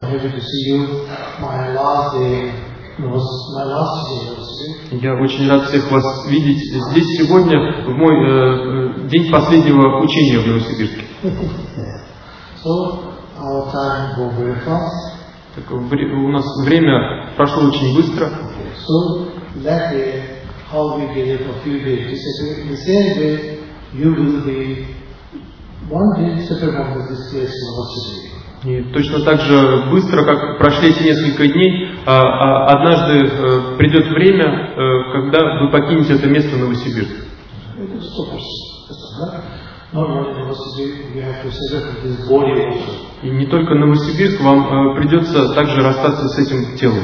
happy to see you. My last day was my last day. Я очень рад всех вас видеть здесь сегодня, в мой день последнего учения в Новосибирске. So our time go very fast. У нас время прошло очень быстро. So that day, how we get it for a few days. The same day, you will be one day separate from this place Novosibirsk. И точно так же быстро, как прошли эти несколько дней, однажды придет время, когда вы покинете это место Новосибирск. И не только Новосибирск, вам придется также расстаться с этим телом.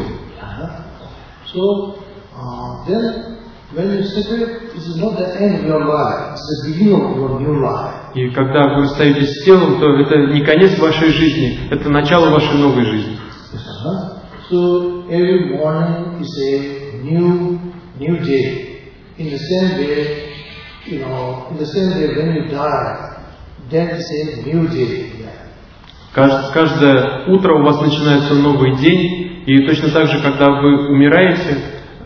И когда вы расстаетесь с телом, то это не конец вашей жизни, это начало вашей новой жизни. So every morning is a new day. In the same way, in the same day when you die, that is a new day. Каждое утро у вас начинается новый день, и точно так же, когда вы умираете,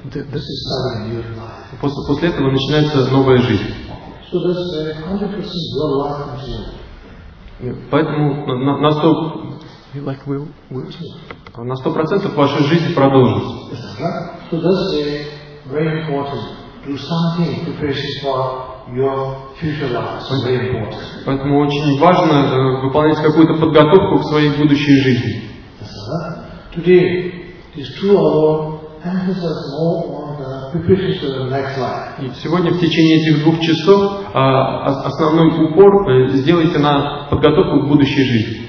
после этого начинается новая жизнь. Поэтому на 100% ваша жизнь продолжится. Поэтому очень важно выполнять какую-то подготовку к своей будущей жизни. И сегодня в течение этих 2 часов основной упор сделайте на подготовку к будущей жизни.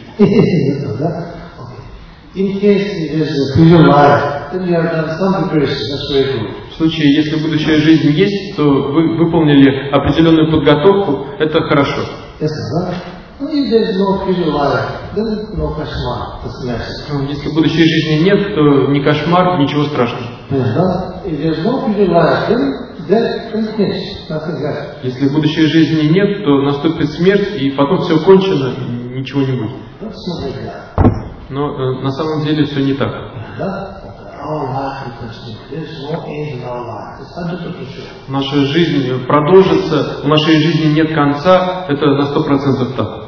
В случае, если будущая жизнь есть, то вы выполнили определенную подготовку, это хорошо. Если будущей жизни нет, то ни кошмар, ничего страшного. Если будущей жизни нет, то наступит смерть, и потом все кончено, и ничего не будет. Но на самом деле все не так. Наша жизнь продолжится, у нашей жизни нет конца, это на 100% так.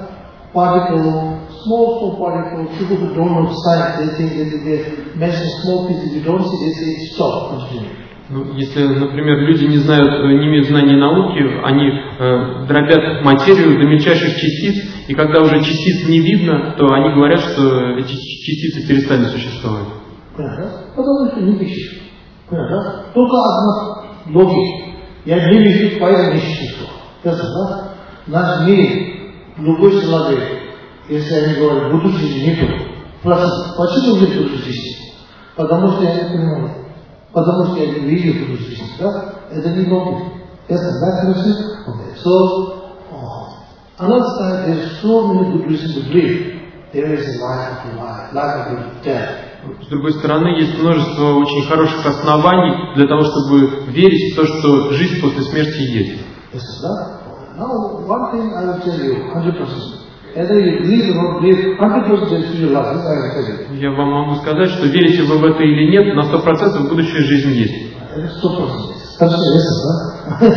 Small particle, people who don't know science, they think that they measure small pieces, you don't see, they say stop, continue. Если, например, люди не имеют знаний науки, они дробят материю до мельчайших частиц, и когда уже частиц не видно, то они говорят, что эти частицы перестали существовать. Потому что не пишешь. Только одна логика. Я не вижу, поэтому не существую. Наш мир, любой человек, если они говорят, будущей жизни нету. Почему нет будущей жизни? Потому что я не понимаю. Потому что я не вижу будущей жизни. Да? Это не логика. Ясно, да? So, understand there is so many good reasons to believe there is a life after death. С другой стороны, есть множество очень хороших оснований для того, чтобы верить в то, что жизнь после смерти есть. Yes, now, one thing I will tell you, 100%. Either you believe or not believe, 100% is your life. This I will tell you. Я вам могу сказать, что верите вы в это или нет, на 100% будущая жизнь есть. 100%. That's yes,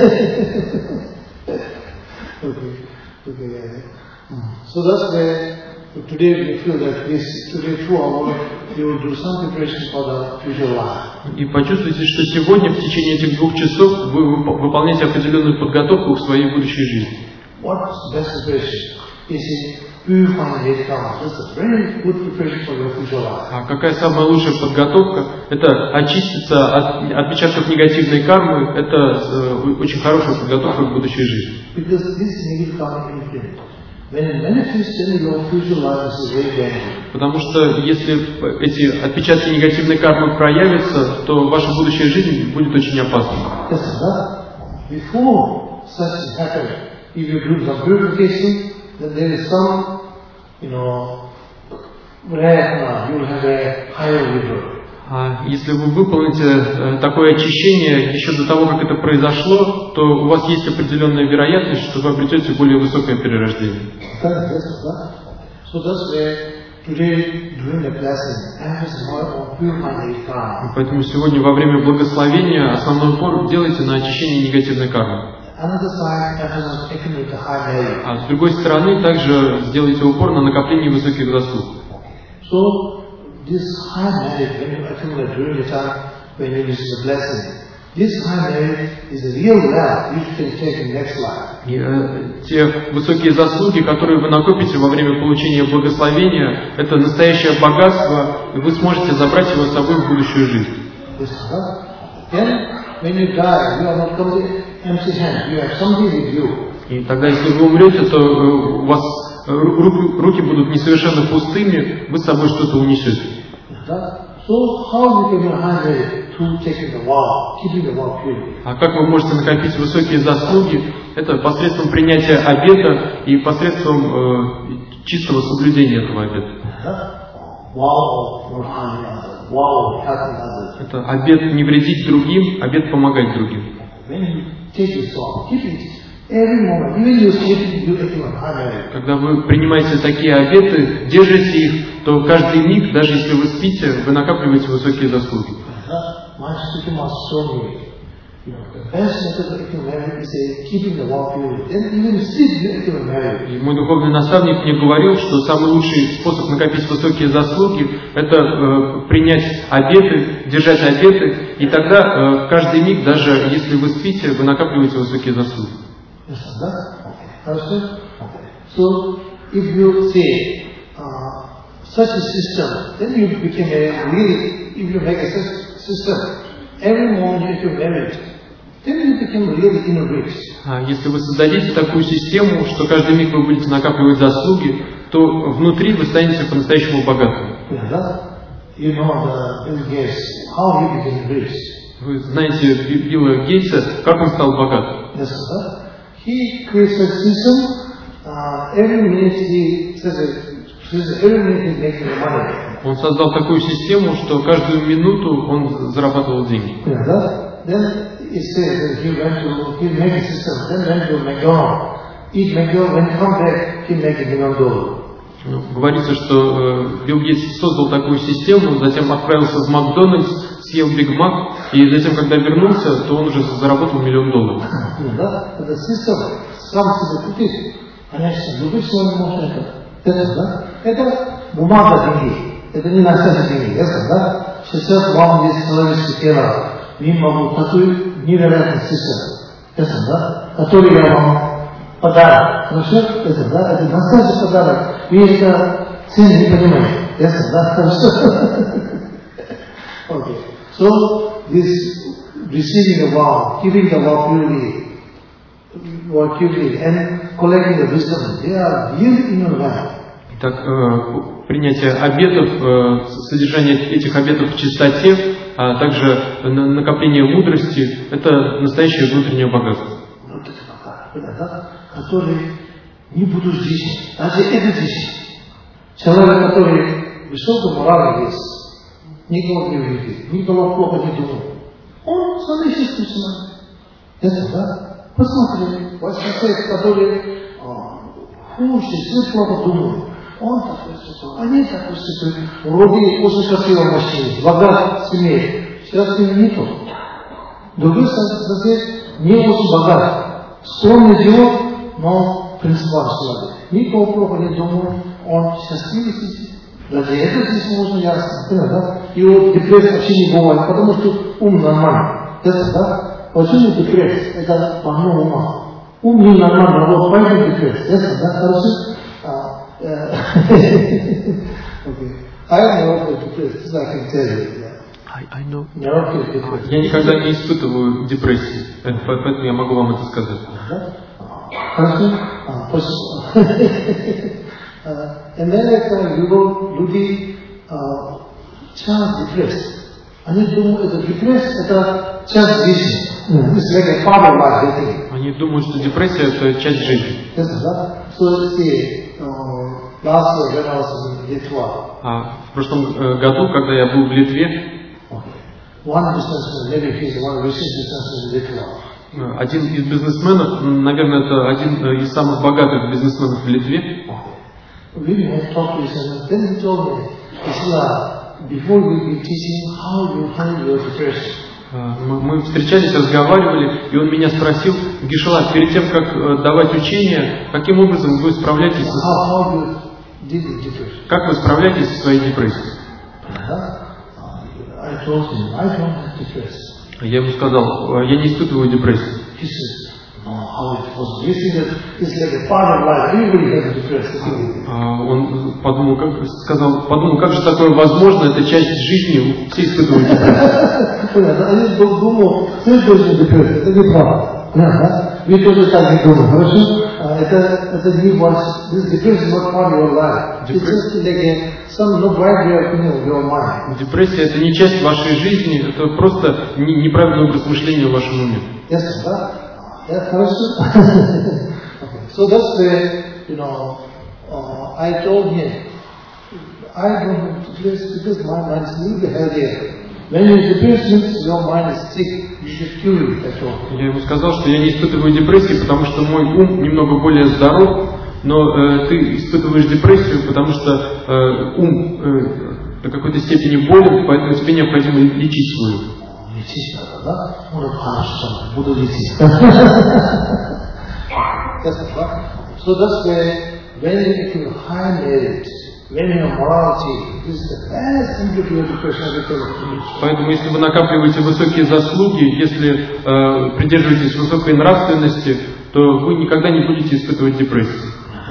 Okay. So that's why today we feel that today 2 hours you will do some preparation for the future life. И почувствуйте, что сегодня в течение этих 2 часов вы выполняете определенную подготовку к своей будущей жизни. What's best preparation? Is purifying hate karma. That's a very good preparation for your future life. А какая самая лучшая подготовка? Это очиститься от отпечатков негативной кармы. Это очень хорошая подготовка к будущей жизни. Because this negative karma is infinite. When it manifests in your future life, it's very dangerous. Потому что если эти отпечатки негативной кармы проявятся, то ваша будущая жизнь будет очень опасной. Yes, sir. Before such happens, if you do some purification, then there is some, rare, you will have a higher rebirth. Если вы выполните такое очищение еще до того, как это произошло, то у вас есть определенная вероятность, что вы обретете более высокое перерождение. today during the blessing, emphasis more on purifying the karma. Поэтому сегодня во время благословения основной упор делайте на очищение негативной кармы. Another side, emphasis on accumulating the high merit. А с другой стороны, также сделайте упор на накопление высоких заслуг. So this high merit, when you accumulate during the time when you receive the blessing, this high merit is a real wealth which you can take in next life. И, те высокие заслуги, которые вы накопите во время получения благословения, это настоящее богатство, и вы сможете забрать его с собой в будущую жизнь. Then, when you die, you are not completely empty hand. You have something with you. И тогда, если вы умрете, то у вас руки будут не совершенно пустыми, вы с собой что-то унесете. So how you can high merit to taking the vow, keeping the vow pure? А как вы можете накопить высокие заслуги? Это посредством принятия обета и посредством чистого соблюдения этого обета. Это обет не вредить другим, обет помогать другим. Когда вы принимаете такие обеты, держите их, то каждый миг, даже если вы спите, вы накапливаете высокие заслуги. И мой духовный наставник мне говорил, что самый лучший способ накопить высокие заслуги – это принять обеты, держать обеты, и тогда каждый миг, даже если вы спите, вы накапливаете высокие заслуги. So, if you say such a system, then you become a really, if you make a system, every morning you merit, then you become really innovative. Если вы создадите такую систему, что каждый миг вы будете накапливать заслуги, то внутри вы станете по-настоящему богатым. You know Bill Gates, how he became rich. Вы знаете Билла Гейтса, как он стал богатым? Yes, sir. He creates a system. Every minute he says, every minute he's making money. Он создал такую систему, что каждую минуту он зарабатывал деньги. Then it says that he make a system. Then went to McDonald's. Eat McDonald's. When he come back, he make $1 million. Говорится, что Билл Гейтс создал такую систему, затем отправился в Макдональдс, съел Биг Мак, и затем, когда вернулся, то он уже заработал $1 миллион. Это бумага деньги, это не настоящие деньги, да? Сейчас вам здесь человеческое тело, мимо такой невероятный систем, да? Который я вам подарок, хорошо? Да? Это настоящий подарок. Вы это цену не понимаете, да? Хорошо? Okay. So this receiving the vow, giving the vow purely, and collecting the wisdom, they are real inner life. Итак, принятие обетов, содержание этих обетов в чистоте, а также накопление мудрости – это настоящее внутреннее богатство. Который не будут жизни, даже эта жизнь. Человек, который высокой морали есть, никого не увидит, никого плохо не думает. Он соответствует смысл. Это, да? Посмотрите, которые хуже, все плохо думают. Он такой святой, они такой святой. Вроде очень красивой машины, богат семей. Сейчас не то. Другой сосед не очень богат. Скромный живет, но принципиально слабый. Никого плохо не думает, он счастливый сидит. Даже это здесь можно ясно. Да? Его депрессия вообще не бывает, потому что ум нормальный. Это, да? Почему депрессия? Это больной ума. Ум не нормальный, вот поэтому депрессия. Это, да? Хорошо? Okay. I know the depressed, so I can tell you. I know. Я никогда не испытываю депрессии, поэтому я могу вам это сказать. Хорошо? And then люди часть депрессии. Они думают, что депрессия это часть жизни. Они думают, что депрессия это часть жизни. В прошлом году, когда я был в Литве, один из бизнесменов, наверное, это один из самых богатых бизнесменов в Литве, we had talked to each other. Then he told me, Islam, before we be teaching, how you handle your depression. Мы встречались, разговаривали, и он меня спросил, Гешела, перед тем, как давать учение, каким образом вы справляетесь как вы справляетесь со своей депрессией? Я ему сказал, я не испытываю депрессию. Он подумал, как же такое возможно, это часть жизни, все испытывают депрессию. Я думал, это неправда. Вы тоже так не думаете, хорошо? Это не ваш, this depression is not part of your life. It's just like some no bright way of your mind. Депрессия это не часть вашей жизни, это просто неправильное образ мышления в вашем уме. Yes, да? Хорошо? So that's where, I told him, I don't have to place because my mind is a little bit healthier. When you're depressed, your mind is sick. You should cure it at all. Я ему сказал, что я не испытываю депрессии, потому что мой ум немного более здоров, но ты испытываешь депрессию, потому что ум до какой-то степени болен, поэтому тебе необходимо лечить свой ум. Лечить надо, да? Хорошо, буду лечить. So that's where when you feel high merit, when your morality, this is the best thing to do with depression. Поэтому, если вы накапливаете высокие заслуги, если придерживаетесь высокой нравственности, то вы никогда не будете испытывать депрессию.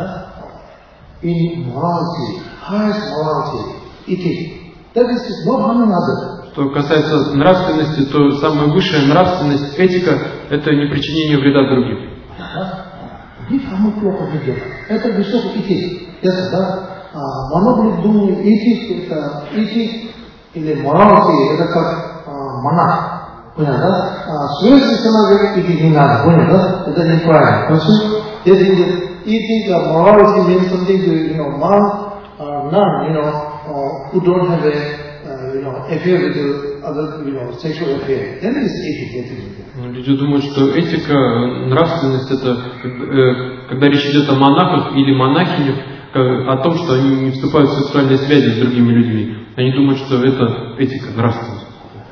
In morality, highest morality, eating, that is not harming others. Что касается нравственности, то самая высшая нравственность, этика, это не причинение вреда другим. Никому плохо не делать. Это высокий этик. Ясно, да? Монах думает, этик или моралити, это как монах. Понял, да? Светский человек этик не надо, понял, да? Это неправильно. Хорошо? Если этик, morality means something to, none, who don't have a, affair with the other, sexual affair. Then it is ethic. Люди думают, что этика, нравственность, это когда речь идет о монахах или монахинях, о том, что они не вступают в сексуальные связи с другими людьми. Они думают, что это этика, нравственность.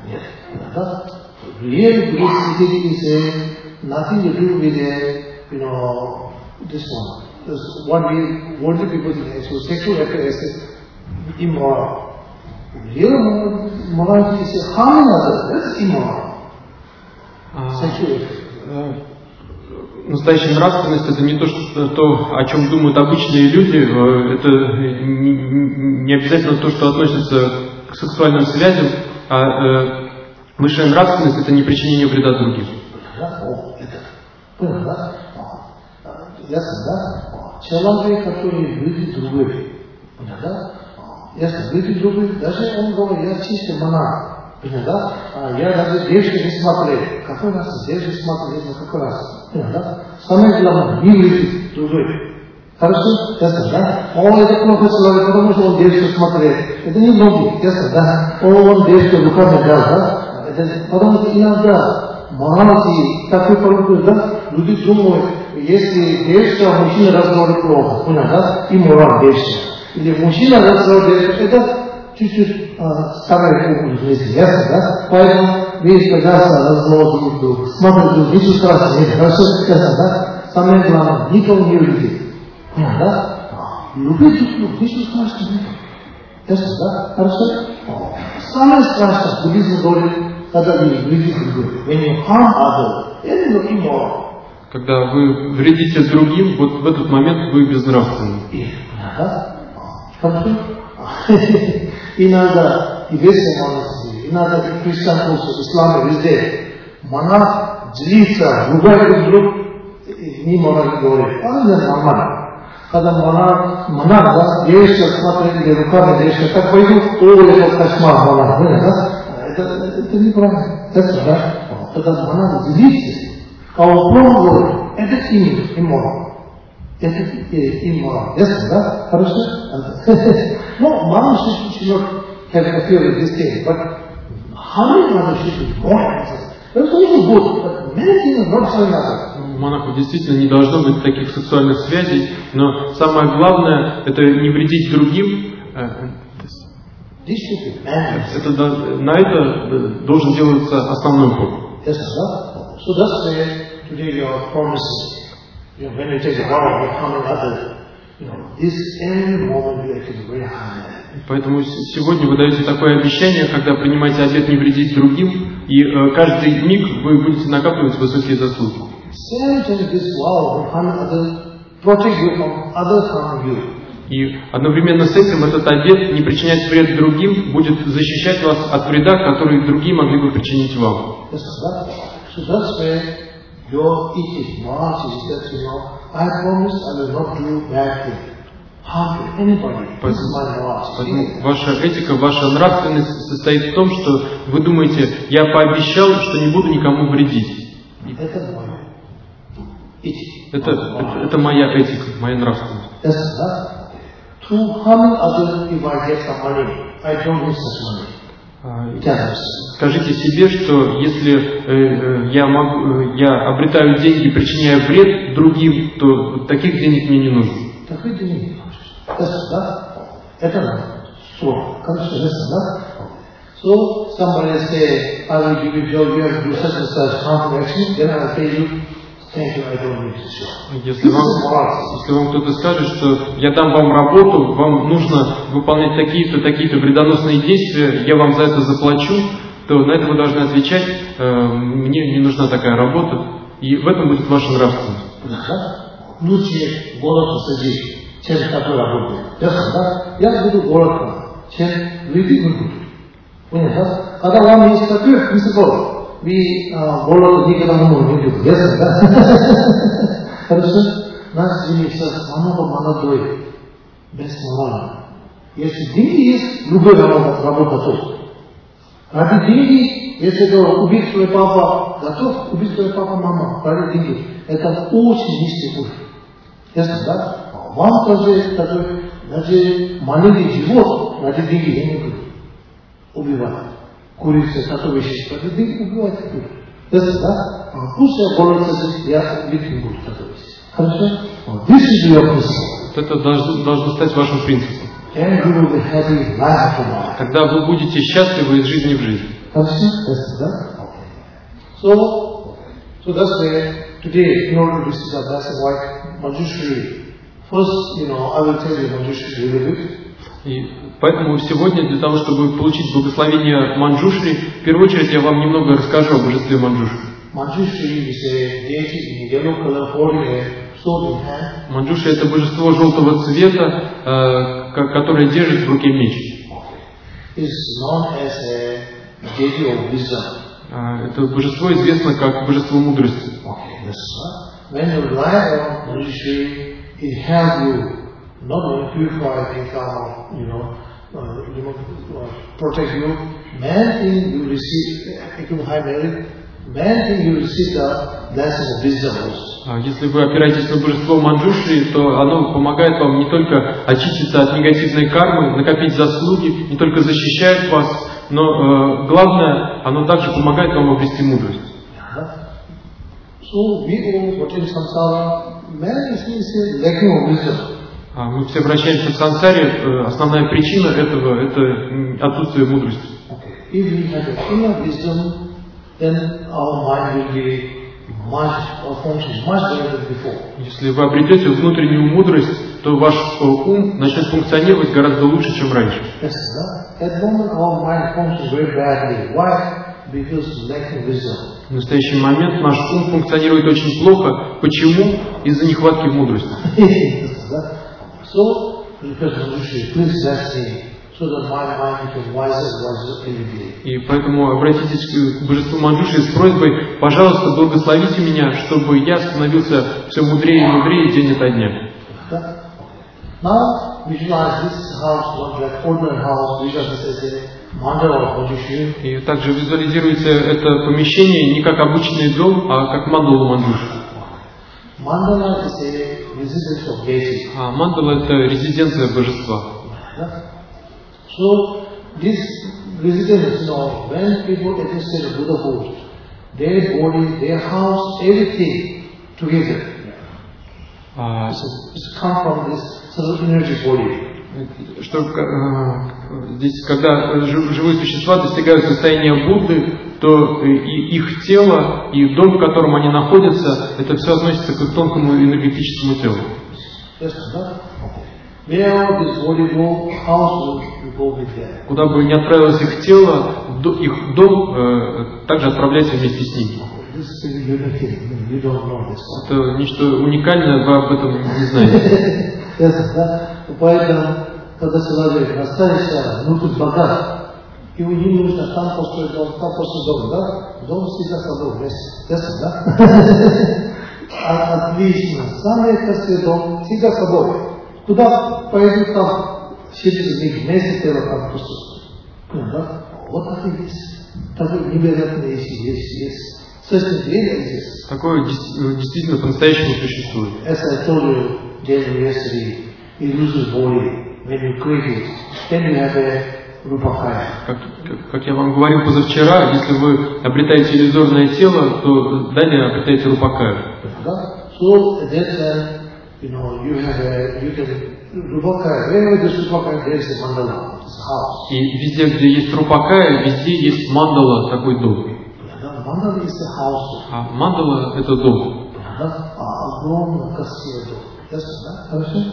Real Buddhist ethics is nothing to do with this one. This what we worldly people think. So sexual affair is immoral. Real morality is harming others. That's immoral. Настоящая нравственность это не то, о чем думают обычные люди, это не обязательно то, что относится к сексуальным связям, а высшая нравственность это не причинение вреда другим. Ясно, да? Человек, который любит других, ясно, любит других, даже он говорит, я чистый монах. Да? Я даже девушки не смотрел. Какой раз девушки смотрели, но какой раз? Да? Самое главное, не любит другой. Хорошо? Ясно, да? Он это плохо человек, потому что он девушку смотрел. Это не логика, ясно, да? Он девушку руками дал, да? Это, потому что иногда моралити такой продукт, да? Люди думают, если девушка, мужчина разговаривает плохо, понял, да? И мораль девушка. Или мужчина разговаривает, это чуть-чуть старая кухня жизни, ясно, да? Поэтому весь когда разговор друг смотрит, ничего страшного нет, хорошо, ясно, да? Самое главное, никого не любит. Понял, да? Любить друг, ничего страшного нет. Ясно, да? Хорошо? Самое страшное, буддизм говорит, когда вы любите других. When you harm others, then you immoral. Когда вы вредите другим, вот в этот момент вы безнравственны. Да? Хорошо? Иногда и весь монастырь, иногда и христиан тоже, ислам везде. Монах злится, ругает друг, не монах говорит, это нормально. Когда монах, да, девушка смотрит, или руками девушка, так пойдут, это кошмар монах, да? Это неправильно. Это, да? Когда монах злится, а он плохо говорит, это имморал. Это имморал. Ясно, да? Хорошо? No, mom should not have affair with this thing, but how many others should be more? That's also good, but many things are not showing others. монахов действительно не должно быть таких сексуальных связей, но самое главное это не вредить другим. На это должен делаться основной упор. So that's where today you are promising. When you take the vow of harming others, this every moment you are getting very high. Поэтому сегодня вы даете такое обещание, когда принимаете обет не вредить другим, и каждый миг вы будете накапливать высокие заслуги. И одновременно с этим этот обет не причинять вред другим будет защищать вас от вреда, который другие могли бы причинить вам. Поэтому ваша этика, ваша нравственность состоит в том, что вы думаете, я пообещал, что не буду никому вредить. Это моя этика, моя нравственность. Скажите себе, что если я обретаю деньги, причиняя вред другим, то таких денег мне не нужно. So somebody say, I will give you job, you have to do such and such harmful action, then I will tell you, thank you, I don't need to show. Если вам кто-то скажет, что я дам вам работу, вам нужно выполнять такие-то вредоносные действия, я вам за это заплачу, то на это вы должны отвечать, мне не нужна такая работа, и в этом будет ваша нравственность. Лучше голод посадить, чем такой работает. Я буду голодом, чем люди будут. Понятно? Когда вам есть такой принцип, вы голод никогда не будете. Ясно, да? Хорошо? Нас в мире сейчас много молодой, бесморально. Если деньги есть, любой работа готов. Ради деньги, если это убить свой папа, готов убить свой папа, мама, ради деньги. Это очень низкий уровень. Ясно, да? Вам тоже такой, даже маленький живот ради деньги не будет убивать. Курица, такое вещество, ради деньги убивать не будет. Ясно, да? Пусть я борюсь, я убить не буду такое вещество. Хорошо? This is your principle. Это должно стать вашим принципом. And you will be happy life after life. Тогда вы будете счастливы из жизни в жизнь. Хорошо? Ясно, да? So that's why today, in order to receive the blessing like Manjushri, first, I will tell you Manjushri a little bit. И поэтому сегодня, для того, чтобы получить благословение Манджушри, в первую очередь я вам немного расскажу о божестве Манджушри. Manjushri is a deity in yellow color holding a sword in hand. Манджушри — это божество желтого цвета, которое держит в руке меч. Is known as a deity of wisdom. Это божество известно как божество мудрости. When you rely on Manjushri, it helps you not only purify the karma, protect you. Man thing you receive, high merit. Man thing you receive the blessing of wisdom also. Если вы опираетесь на божество Манджушри, то оно помогает вам не только очиститься от негативной кармы, накопить заслуги, не только защищает вас, но главное, оно также помогает вам обрести мудрость. So we all what in samsara, man is lacking of wisdom. Мы все вращаемся в сансаре. Основная причина этого – это отсутствие мудрости. If we have the inner wisdom, then our mind will be function much better than before. Если вы обретете внутреннюю мудрость, то ваш ум начнет функционировать гораздо лучше, чем раньше. Yes, at the moment our mind functions very badly. Why? Because lacking wisdom. В настоящий момент наш ум функционирует очень плохо. Почему? Из-за нехватки мудрости. So, because Manjushri, please bless me, so that my mind becomes wiser and wiser every day. И поэтому обратитесь к божеству Манджушри с просьбой, пожалуйста, благословите меня, чтобы я становился все мудрее и мудрее день ото дня. Now, visualize this house, not like ordinary house, visualize this as a mandala of Manjushri. И также визуализируйте это помещение не как обычный дом, а как мандалу Манджушри. Mandala is a residence of deity. Мандала — это резиденция божества. So this residence, when people enter the Buddhahood, their body, their house, everything together. It's come from this sort of energy body. Что здесь, когда живые существа достигают состояния Будды, то и их тело, и дом, в котором они находятся, это все относится к их тонкому энергетическому телу. Куда бы ни отправилось их тело, их дом также отправляется вместе с ними. Это нечто уникальное, вы об этом не знаете. Поэтому, когда человек останется внутрь богат, и у него нужно там построить дом, да? Дом всегда с собой вместе. Ясно, да? Отлично. Самый красивый дом всегда с собой. Куда пойдут, там через них вместе тело там просто. Да? Вот так и есть. Такое невероятное есть. Такое действительно по-настоящему существует. Как я вам говорил позавчера, если вы обретаете иллюзорное тело, то далее обретаете рупакаю. И везде, где есть рупакая, везде есть мандала, такой дом. А мандала — это дом. Огромно красивый дом. Ясно, да? Хорошо?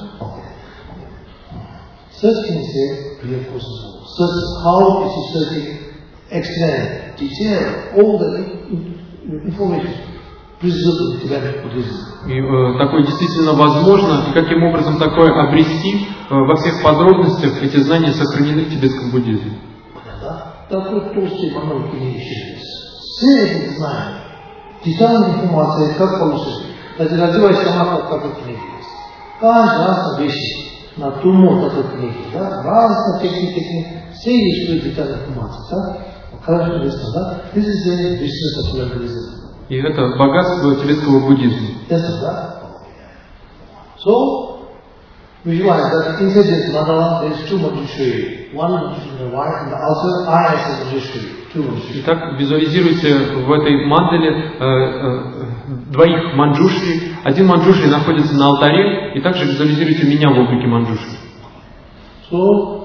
Searching is a process. Search, how is he searching? Explain, detail, all the information preserved in Tibetan Buddhism. И такое действительно возможно, и каким образом такое обрести, во всех подробностях эти знания сохранены в тибетском буддизме. Такой толстый монолог не ищет. Все эти знания, детальная информация, как получить. Даже развивая сама как такой книги. Каждый раз на вещи. На туму такой книги, да, разные техники, все есть детальная информация, да, хорошо известно, да, this is the business of Buddhism. И это богатство тибетского буддизма. Yes, да. So, visualize that inside this mandala there is two manjushri, one manjushri in the right and the outside eye is a manjushri, two manjushri. Итак, визуализируйте в этой мандале двоих манджушри. Один манджушри находится на алтаре, и также визуализируйте меня в облике манджушри. So,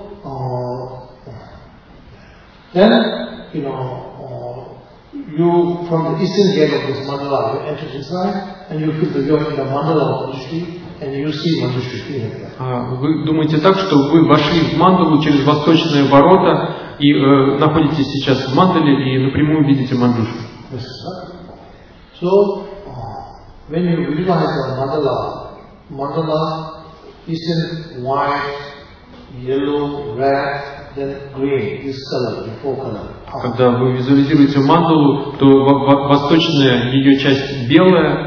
then, you from the eastern gate of this mandala, you enter inside, and you feel that you are in the mandala of Manjushri, and you see Manjushri in there. Вы думаете так, что вы вошли в мандалу через восточные ворота и находитесь сейчас в мандале и напрямую видите манджушри. So, when you visualize the mandala, eastern white, yellow, red, then green, this color, the four color. Когда вы визуализируете мандалу, то восточная ее часть белая,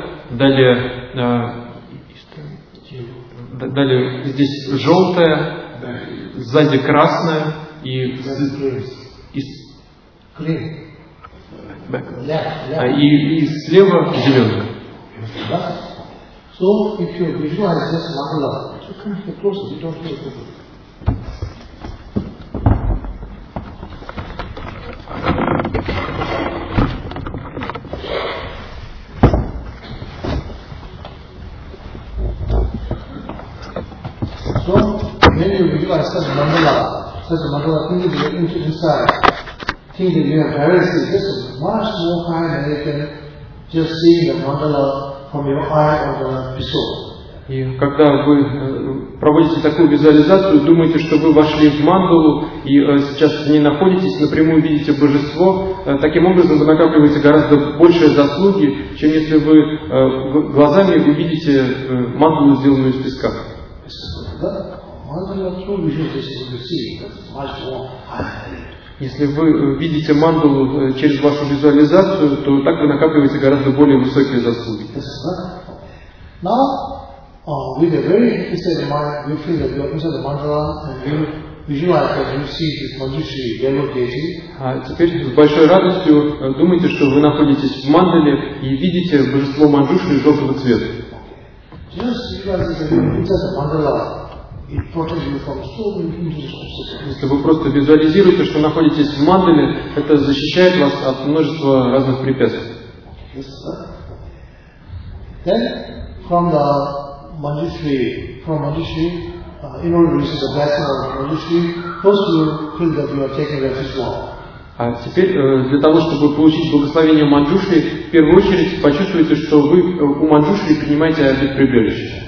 далее здесь желтая, сзади красная и слева зеленая. So if you visualize this mandala, you come here closer, you don't hear it. So when you visualize such a mandala, think that you enter inside. Think that you have directly this much more high than you can just see the mandala from your eye or the pistol. И когда вы проводите такую визуализацию, думаете, что вы вошли в мандалу и сейчас в ней находитесь, напрямую видите божество, таким образом вы накапливаете гораздо большие заслуги, чем если вы глазами увидите мандалу, сделанную из песка. Если вы видите мандалу через вашу визуализацию, то так вы накапливаете гораздо более высокие заслуги. With a very interested mind, you feel that you are inside the mandala and you visualize that you see this Manjushri, yellow deity. А теперь с большой радостью думайте, что вы находитесь в мандале и видите божество Манджушри желтого цвета. Just visualize that you are inside the mandala. It protects you from so many hindrances. Если вы просто визуализируете, что находитесь в мандале, это защищает вас от множества разных препятствий. Then from the Manjushri, in order to receive the blessing of Manjushri, first you feel that you are taking refuge vow. А теперь для того, чтобы получить благословение Манджушри, в первую очередь почувствуйте, что вы у Манджушри принимаете обет прибежища.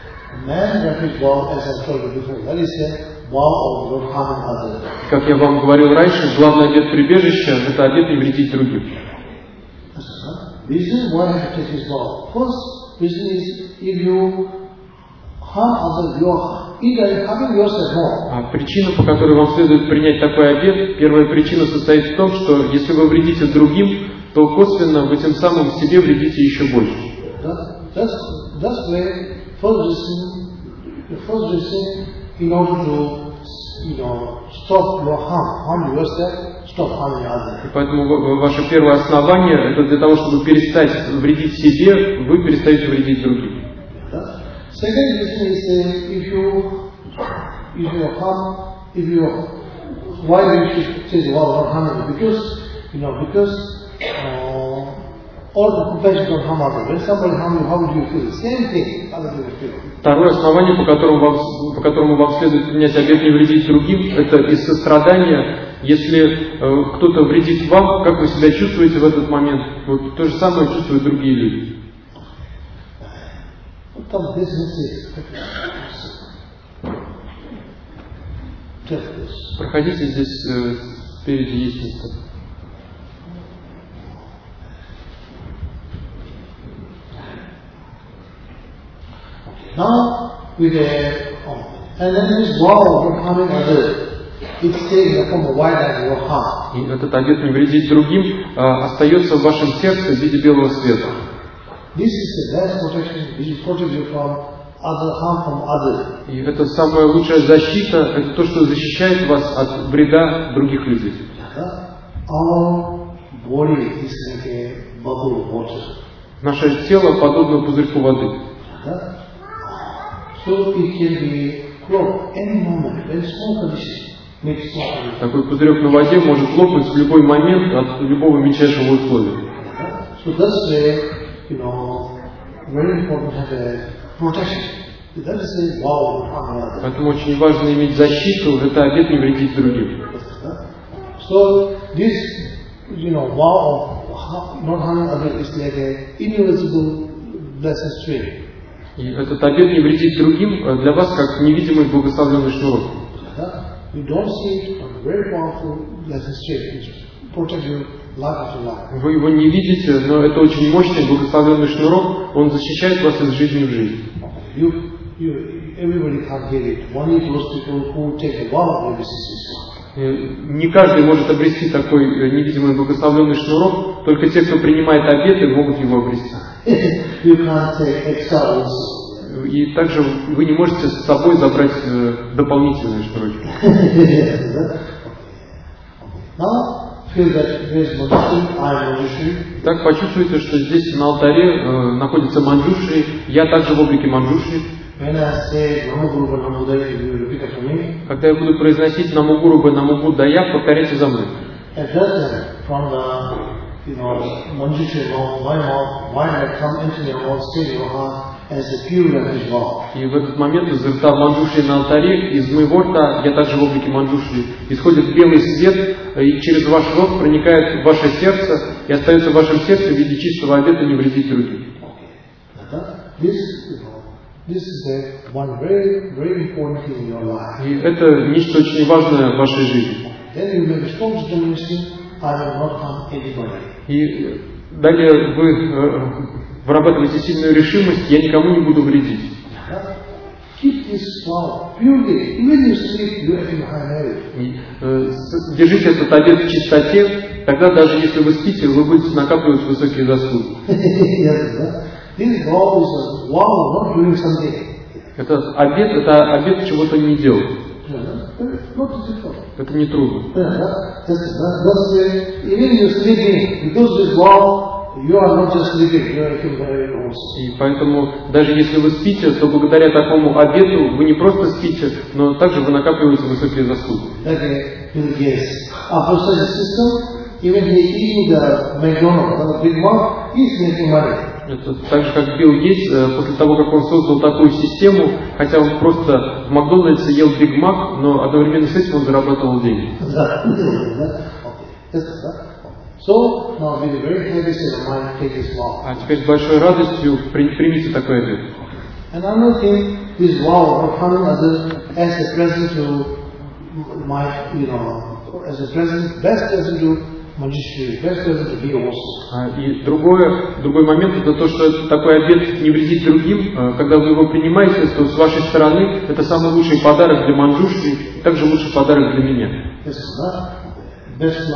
Как я вам говорил раньше, главный обет прибежища – это обет не вредить другим. Причина, по которой вам следует принять такой обет, первая причина состоит в том, что если вы вредите другим, то косвенно вы тем самым себе вредите еще больше. И поэтому ваше первое основание – это для того, чтобы перестать вредить себе, вы перестаете вредить другим. Second reason is why we should say the vow not harming? Because all the compassion don't harm others. When somebody harms you, how would you feel? Same thing, how would you feel? Второе основание, по которому вам следует принять обет не вредить другим, это из сострадания. Если кто-то вредит вам, как вы себя чувствуете в этот момент? Вот то же самое чувствуют другие люди. Проходите, здесь спереди есть место. Now with and then this vow of harming others, it stays in the form of white light in your heart. И этот обет не вредить другим остается в вашем сердце в виде белого света. This is the best protection which protects you from harm from others. И это самая лучшая защита, это то, что защищает вас от вреда других людей. Our body is like a bubble of water. Наше тело подобно пузырьку воды. So it can be clogged any moment, very small condition. Такой пузырек на воде может лопнуть в любой момент от любого мельчайшего условия. So that's why, very important to have a protection. That is a vow. Поэтому очень важно иметь защиту, это обет не вредить другим. So this, vow of not harming others is like a invisible blessing stream. И этот обет не вредить другим для вас как невидимый благословенный шнурок. You don't see it, but very powerful blessing stream. It protects you life after life. Вы его не видите, но это очень мощный благословенный шнурок, он защищает вас из жизни в жизнь. Everybody can't get it. Only those people who take a vow will receive this. Не каждый может обрести такой невидимый благословенный шнурок, только те, кто принимает обеты, могут его обрести. И также вы не можете с собой забрать дополнительные шнурочки. Так почувствуйте, что здесь на алтаре находится Манджушри, я также в облике Манджушри. Когда я буду произносить Наму Гуру Ба Наму Буддая, повторяйте за мной. И в этот момент из рта Манджушри на алтаре, из моего рта, я также в облике Манджушри, исходит белый свет, и через ваш рот проникает в ваше сердце, и остается в вашем сердце в виде чистого обета не вредить другим. И это нечто очень важное в вашей жизни. И далее вы вырабатываете сильную решимость, я никому не буду вредить. Держите этот обет в чистоте, тогда даже если вы спите, вы будете накапливать высокие заслуги. Этот обет, это обет чего-то не делать. Это не трудно. И поэтому, даже если вы спите, то благодаря такому обету вы не просто спите, но также вы накапливаете высокие заслуги. Это так же, как Билл Гейтс, после того, как он создал такую систему, хотя он просто в Макдональдсе ел Биг Мак, но одновременно с этим он зарабатывал деньги. So, now with a very heavy state of mind, take this vow. А теперь с большой радостью примите такой обет. And another thing, this vow of having as a present to my, as a present, best present to Manjushri, best present to me also. И другой момент, это то, что такой обет не вредит другим. Когда вы его принимаете, то с вашей стороны это самый лучший подарок для Манджушри, и также лучший подарок для меня. Best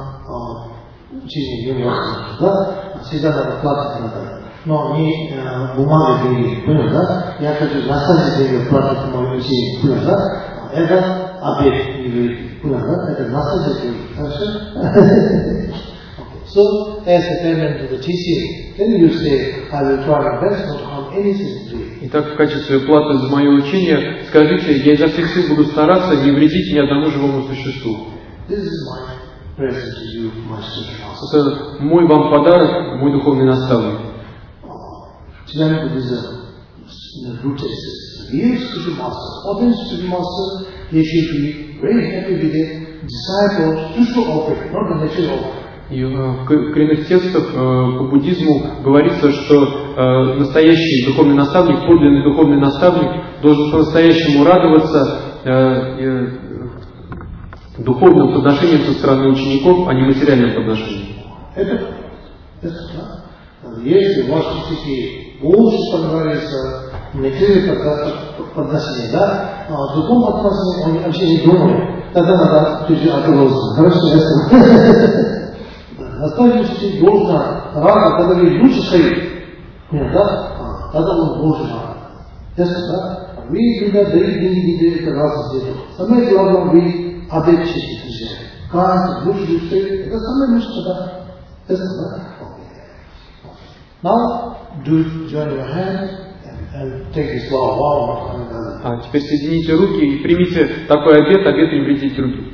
всегда надо платить надо. Но не бумага деньги, понял, да? Я хочу на самом деле платить мою учение, понял, да? Это обед евреев, понял, да? Это на самом деле, хорошо? So, as a payment to the teaching, then you say, I will try my best not to harm any sensitive. Итак, в качестве платы за мое учение, скажите, я изо всех сил буду стараться не вредить ни одному живому существу. This is my present to you, my spiritual master. Это мой вам подарок, мой духовный наставник. Tibetan Buddhism, the root is real spiritual master, authentic spiritual master. They should be very happy with their disciples, spiritual offering, not the natural offering. И в коренных текстах по буддизму говорится, что настоящий духовный наставник, подлинный духовный наставник должен по-настоящему радоваться духовным подношениям со стороны учеников, а не материальным подношениям. Если у вас все-таки больше понравится материальное подношение, да, а духовное подношение он вообще не думает, тогда надо чуть-чуть отложить. Хорошо, наставник должен рада, когда вы лучше стоит, да, тогда он должен рада. Ясно, да? Вы всегда даете это раз где-то. Самое главное, вы обещаете друзья. Каждый лучше стоит, это самое лучшее, да? Ясно, да? Now, do join your hand and take this vow. А теперь соедините руки и примите такой обет не вредить другим.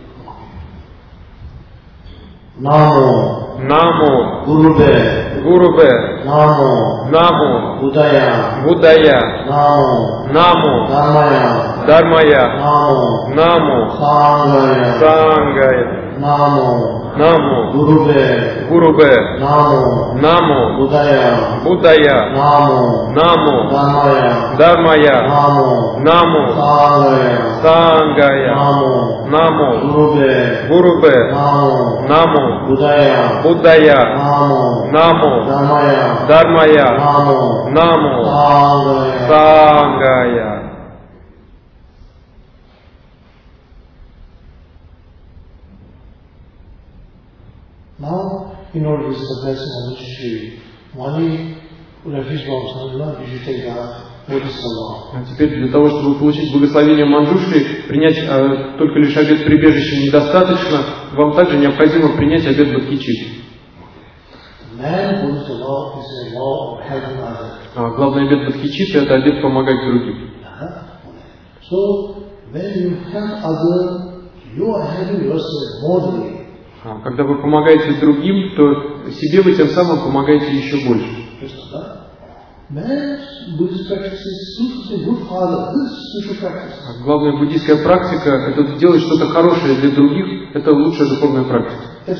Намо. Намо. Гурубе. Гурубе. Намо. Намо. Будая. Будая. Намо. Намо. Дармая. Дармая. Намо. Намо. Сангая. Сангая. Намо. Намо. Гурубе. Гурубе. Намо. Намо. Будая. Будая. Намо. Намо. Дармая. Дармая. Намо. Намо. Сангая. Сангая. Намо. Намо. Гурубе. Гурубе. Намо. Намо. Будая. Будая. Намо. Намо. Дармая. Дармая. Намо. Намо. Сангая. Сангая. Now, in order to receive the blessing of Manjushri, Mani, Rafish Babu, you should take the Bodhisattva. А теперь для того, чтобы получить благословение Манджушри, принять только лишь обет прибежища недостаточно, вам также необходимо принять обет Бодхичитты. Главный обет Бодхичитты – это обет помогать другим. So, when you help others, you are helping yourself more. Когда вы помогаете другим, то себе вы тем самым помогаете еще больше. Главная буддийская практика – это делать что-то хорошее для других, это лучшая духовная практика.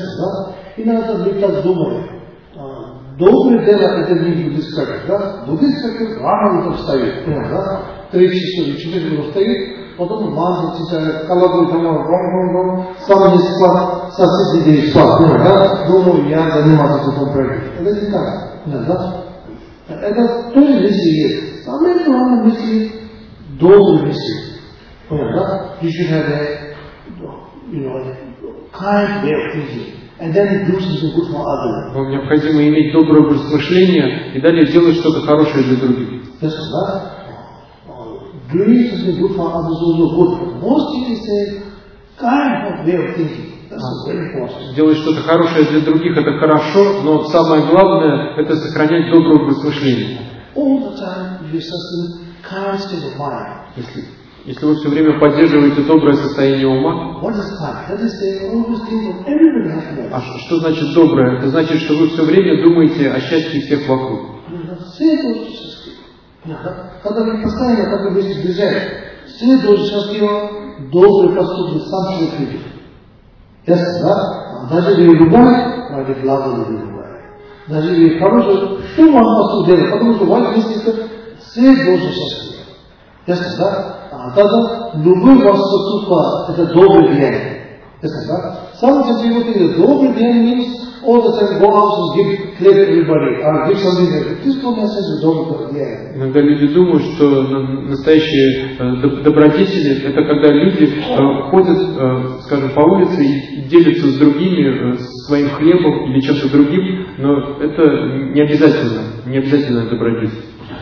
Добрый дело это не буддийская практика. Буддийская практика рано утром встает. 3 часа, 4 часа встает. Потом мантру читает, колокол там, сам не спал, соседи не спал, да? Думаю, я занимался такой проектом. Это не так, да? Это тоже мысли есть. Самое главное мысли, добрые мысли, да? You should have a, kind way of thinking, and then do something good for others. Вам необходимо иметь добрый образ мышления и далее делать что-то хорошее для других. Да? Doing something good for others is also good. Mostly is a kind of way of thinking. That's very important. Делать что-то хорошее для других – это хорошо, но самое главное – это сохранять добрый образ мышления. All the time you sustain kind state of mind. Если вы все время поддерживаете доброе состояние ума, what is kind? That is they always think of everybody happiness. А что значит доброе? Это значит, что вы все время думаете о счастье всех вокруг. все тоже счастливы. Понятно? Когда вы постоянно так вместе движете, все тоже счастливы, добрый поступок сам человек видит. Ясно, да? Даже вы любая, ради блага вы любая. Даже вы хороший, что вам поступок делать, потому что ваш мысли все тоже счастливы. Ясно, да? Тогда любой ваш поступок это добрый деяние. Ясно, да? Some people think добрый деяние means all the time go out and give clear to everybody or give something else. This no message of добрый деяние. Иногда люди думают, что настоящие добродетели это когда люди ходят, скажем, по улице и делятся с другими своим хлебом или чем-то другим, но это не обязательно добродетель.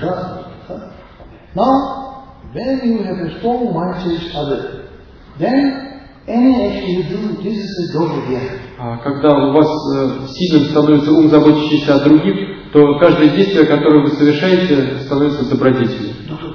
Now, when you have a strong mind change others, then any action you do, this is a добрый деяние. А когда у вас сильным становится ум, заботящийся о других, то каждое действие, которое вы совершаете, становится добродетелью.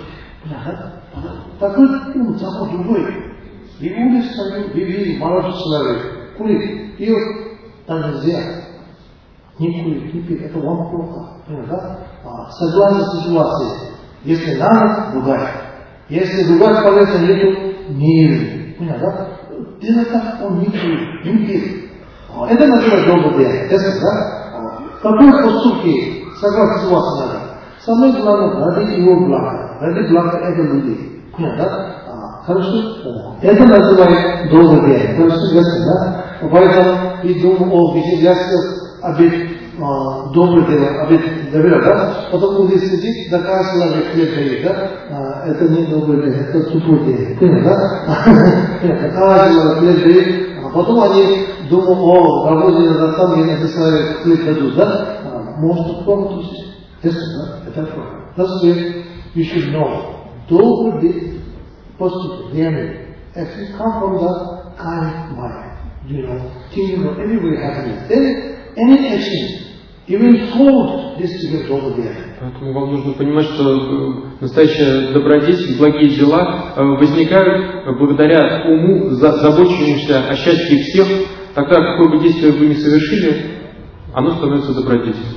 Такой ум, закон другой. И улица, и молодой человек, курит, пьет, так нельзя. Не курит, не пьет, это вам плохо. Согласно ситуации. Если надо, ругай. Если ругать полезно нету, не понятно? Делать так, он не курит, не пьет. Это называется доброе деяние. Да? Какой поступки, согласно ситуации надо. Самое главное, ради его блага. Ради блага это люди. Понятно? Хорошо? Это называется доброе деяние. Хорошо, ясно, да? Поэтому и думаю, я обед доброе дело, обед доверия, да? Потом будет сидеть, доказывать хлеб дает, да? Это не доброе дело, это тупое дело. Понятно, да? Доказывать хлеб дает. Потом они думают, работе над отцом, я написал хлеб дадут, да? Может, кто-то ясно, да? Это правда. That's why you should know. Добрый поступок, деяние, actually come from the kind mind. You know, thinking of everybody happiness. Then any action, even thought, this is a доброе деяние. Поэтому вам нужно понимать, что настоящая добродетель, благие дела возникают благодаря уму, заботящемуся о счастье всех. Тогда, какое бы действие вы ни совершили, оно становится добродетелью.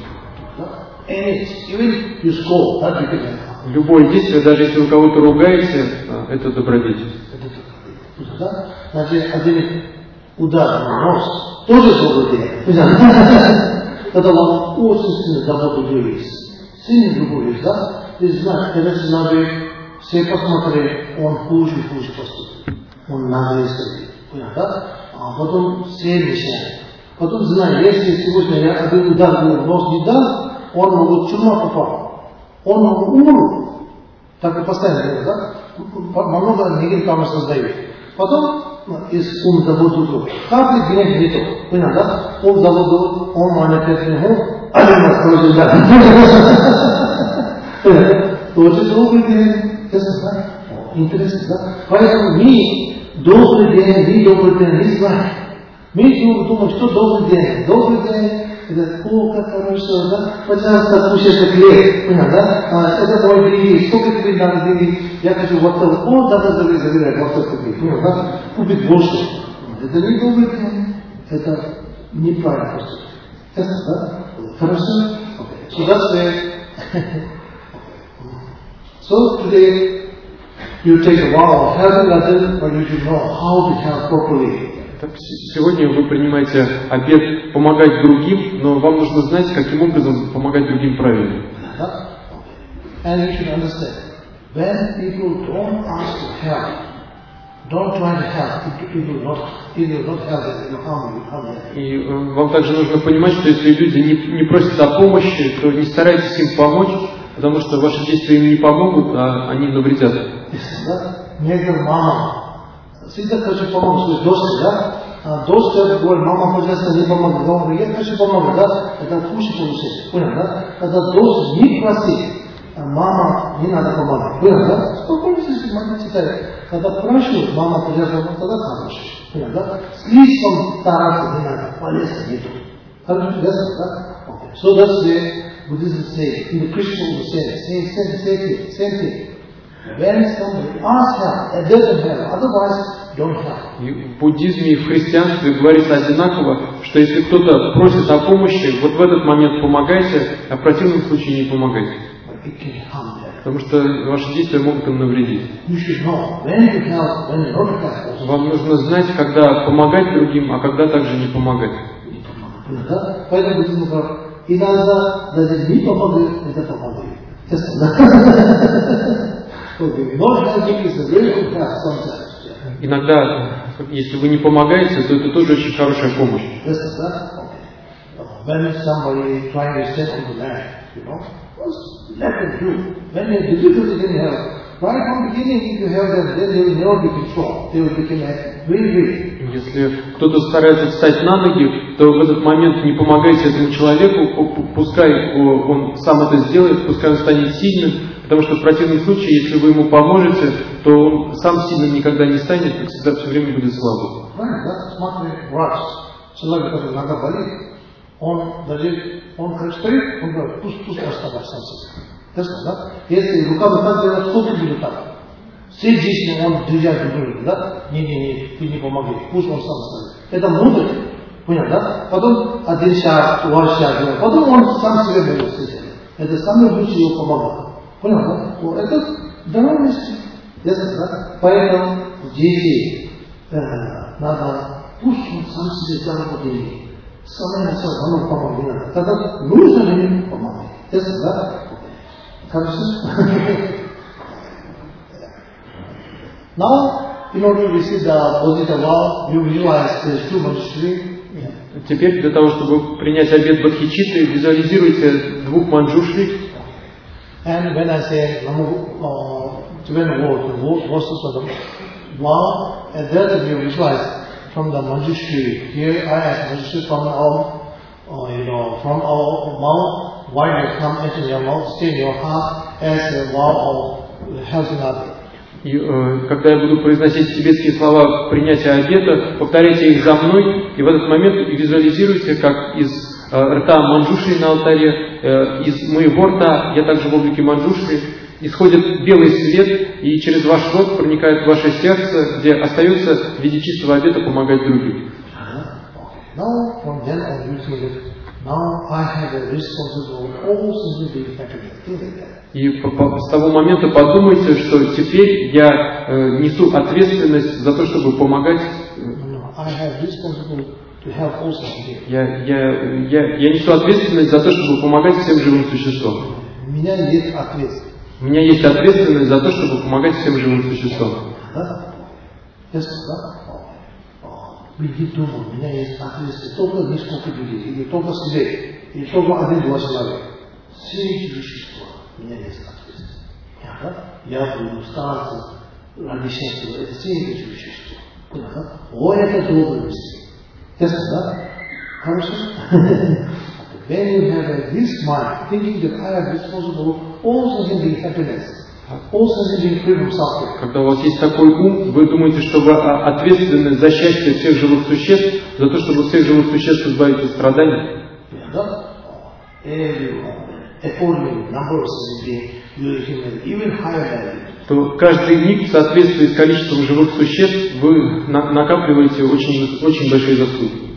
Любое действие, даже если вы кого-то ругаете, это добродетель. Значит, один удар на нос тоже доброе дело. Когда вам очень сильно заботу есть. Сильный любовь есть, да? Ты знаешь, когда человек все посмотрели, он хуже поступит. Он наглеет. Понятно, да? А потом все мешают. Потом знаю, если сегодня я один удар в нос не дал, он может в тюрьму попал. Он может умрет. Так и постоянно, да? Много недель там создают. Потом из ум заботу. Как ли гнев не то? Понятно, да? Ум заботу, он манипулирует ему. Один раз тоже да. Тоже добрый день. Интересно, да? Поэтому мы добрый день, не добрый день не знаем. Мы думаем, что добрый день. Добрый день, это как хорошо, да? Пожалуйста, кушайте хлеб. Понятно, да? Это мой деньги. Сколько тебе надо деньги? Я хочу вот так. О, да, забирай, вот так купить. Понятно, да? Купить больше. Это не добрый день. Это неправильно просто. Ясно, да? Хорошо? So that's where. So today, you take a vow of helping others, but you should know how to help properly. Сегодня вы принимаете обет помогать другим, но вам нужно знать, каким образом помогать другим правильно. And you should understand, when people don't ask to help, don't try to help, it will not help, it will harm you. И вам также нужно понимать, что если люди не просят о помощи, то не старайтесь им помочь, потому что ваши действия им не помогут, а они навредят. Некоторые мама всегда хочу помочь своей дочке, да? Дочка говорит, мама, пожалуйста, не помогай. Он говорит, я хочу помогать, да? Это лучше получить. Понял, да? Когда дочь не просит, мама, не надо помогать. Понял, да? Спокойно, если мама читает. Когда спрашивают, мама, пожалуйста, тогда хорошо. Понял, да? Слишком стараться не надо, полезно нету. Хорошо, ясно, да? So that's the Buddhism say, in the Christian will say, same thing. When somebody asks help, it doesn't help. Otherwise, don't help. И в буддизме и в христианстве говорится одинаково, что если кто-то просит о помощи, вот в этот момент помогайте, а в противном случае не помогайте. it can harm them. Потому что ваши действия могут им навредить. You should know when to help, when not to help also. Вам нужно знать, когда помогать другим, а когда также не помогать. Поэтому иногда даже не помогают, это помогает. Иногда, если вы не помогаете, то это тоже очень хорошая помощь. When somebody trying to step on the land, let them do. When they difficulty in help, right from the beginning, if you help them, then they will never be controlled. They will become very. Если кто-то старается встать на ноги, то в этот момент не помогайте этому человеку, пускай он сам это сделает, пускай он станет сильным, потому что в противном случае, если вы ему поможете, то он сам сильным никогда не станет, и всегда все время будет слабым. Он как стоит, он говорит, пусть оставайся сам. Если руками так делать, сколько будет так? Все жизни он движет другим, да? Не, ты не помоги, пусть он сам стоит. Это мудрость, понял, да? Потом один шаг, два шага, потом он сам себе будет сделать. Это самый лучший его помогает. Понял, да? Это здоровье. Ясно, да? Поэтому дети надо, пусть он сам себе заработает. Самое начало, помогли надо. Тогда нужно ли ему помогать? Ясно, да? Хорошо? Now, in order to receive the positive law, you visualize the two manjushri. Теперь для того, чтобы принять обет Бодхичитты, визуализируйте двух манджушри. And when I say when verses of the law, and then you visualize from the manjushri. Here I as manjushri from from our mouth, why you come into your mouth, stay in your heart as a vow of helping others. И когда я буду произносить тибетские слова принятия обета, повторяйте их за мной, и в этот момент визуализируйте, как из рта манджушри на алтаре, из моего рта, я также в облике манджушри, исходит белый свет, и через ваш рот проникает в ваше сердце, где остается в виде чистого обета помогать другим. И с того момента подумайте, что теперь я несу ответственность за то, чтобы помогать. Я несу ответственность за то, чтобы помогать всем живым существам. У меня есть ответственность. У меня есть ответственность за то, чтобы помогать всем живым существам. Приди дома, у меня есть ответственность только несколько людей, или только себе, или только один-два человека. Все эти существа, у меня есть ответственность. Я буду стараться ради счастья, это все эти существа. О, это добрый мысль. Ясно, да? Хорошо? When you have this mind, thinking that I am responsible, also can be happiness, also can be free from suffering. Когда у вас есть такой ум, вы думаете, что вы ответственны за счастье всех живых существ, за то, чтобы всех живых существ избавить от страданий. То каждый миг в соответствии с количеством живых существ вы накапливаете очень большие заслуги.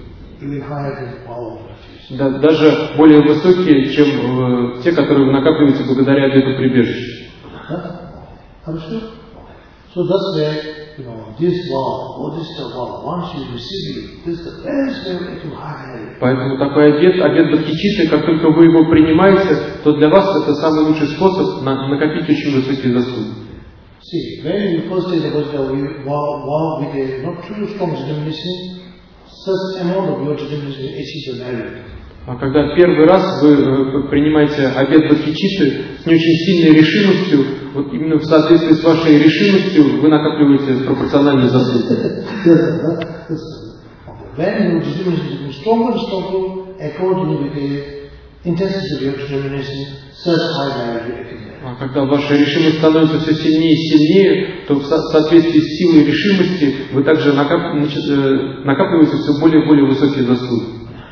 Даже более высокие, чем те, которые вы накапливаете благодаря обету прибежища. Хорошо? So that's why, this law, Bodhisattva law, once you receive it, this is the best way to high. Поэтому такой обет Бодхичитты, как только вы его принимаете, то для вас это самый лучший способ накопить очень высокие заслуги. See, when you first say the Bodhisattva vow with a not too strong determination, such amount of your determination achieves the merit. А когда первый раз вы принимаете обет Бодхичитты с не очень сильной решимостью, вот именно в соответствии с вашей решимостью вы накапливаете пропорциональные заслуги. А когда ваша решимость становится все сильнее и сильнее, то в соответствии с силой решимости вы также накапливаете все более и более высокие заслуги.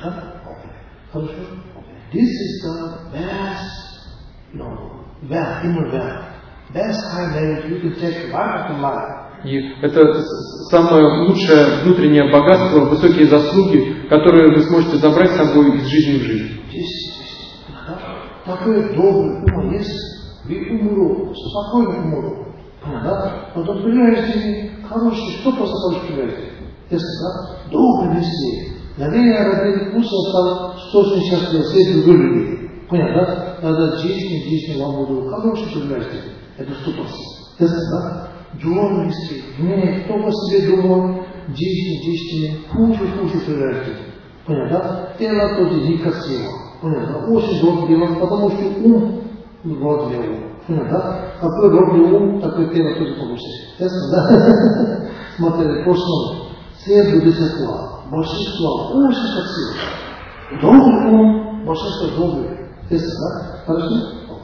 This is the best, inner wealth, best high merit you can take life after life. И это самое лучшее внутреннее богатство, высокие заслуги, которые вы сможете забрать с собой из жизни в жизнь. Такой добрый ум есть, и умру, спокойно умру. Да? Потом приезжайте, хороший, что после того, что приезжайте? Если да, долго вести. Я родил вкусно стал, что сейчас я все другие люди. Понятно, да? Надо жизнь вам буду хороший приезжайте. Это 100%. Если да, журнал вести. Не, кто по себе думал, жизнь, хуже приезжайте. Понятно, да? Тело тоже некрасиво. Понятно, да? Очень долго делать, потому что род для ума. Понятно, да? Какой род для ума, такой тело тоже получится. Ясно, да? Смотрите, прошлое. Все Бодхисаттва, большинство очень красиво. Добрый ум, большинство добрый. Ясно, да? Хорошо?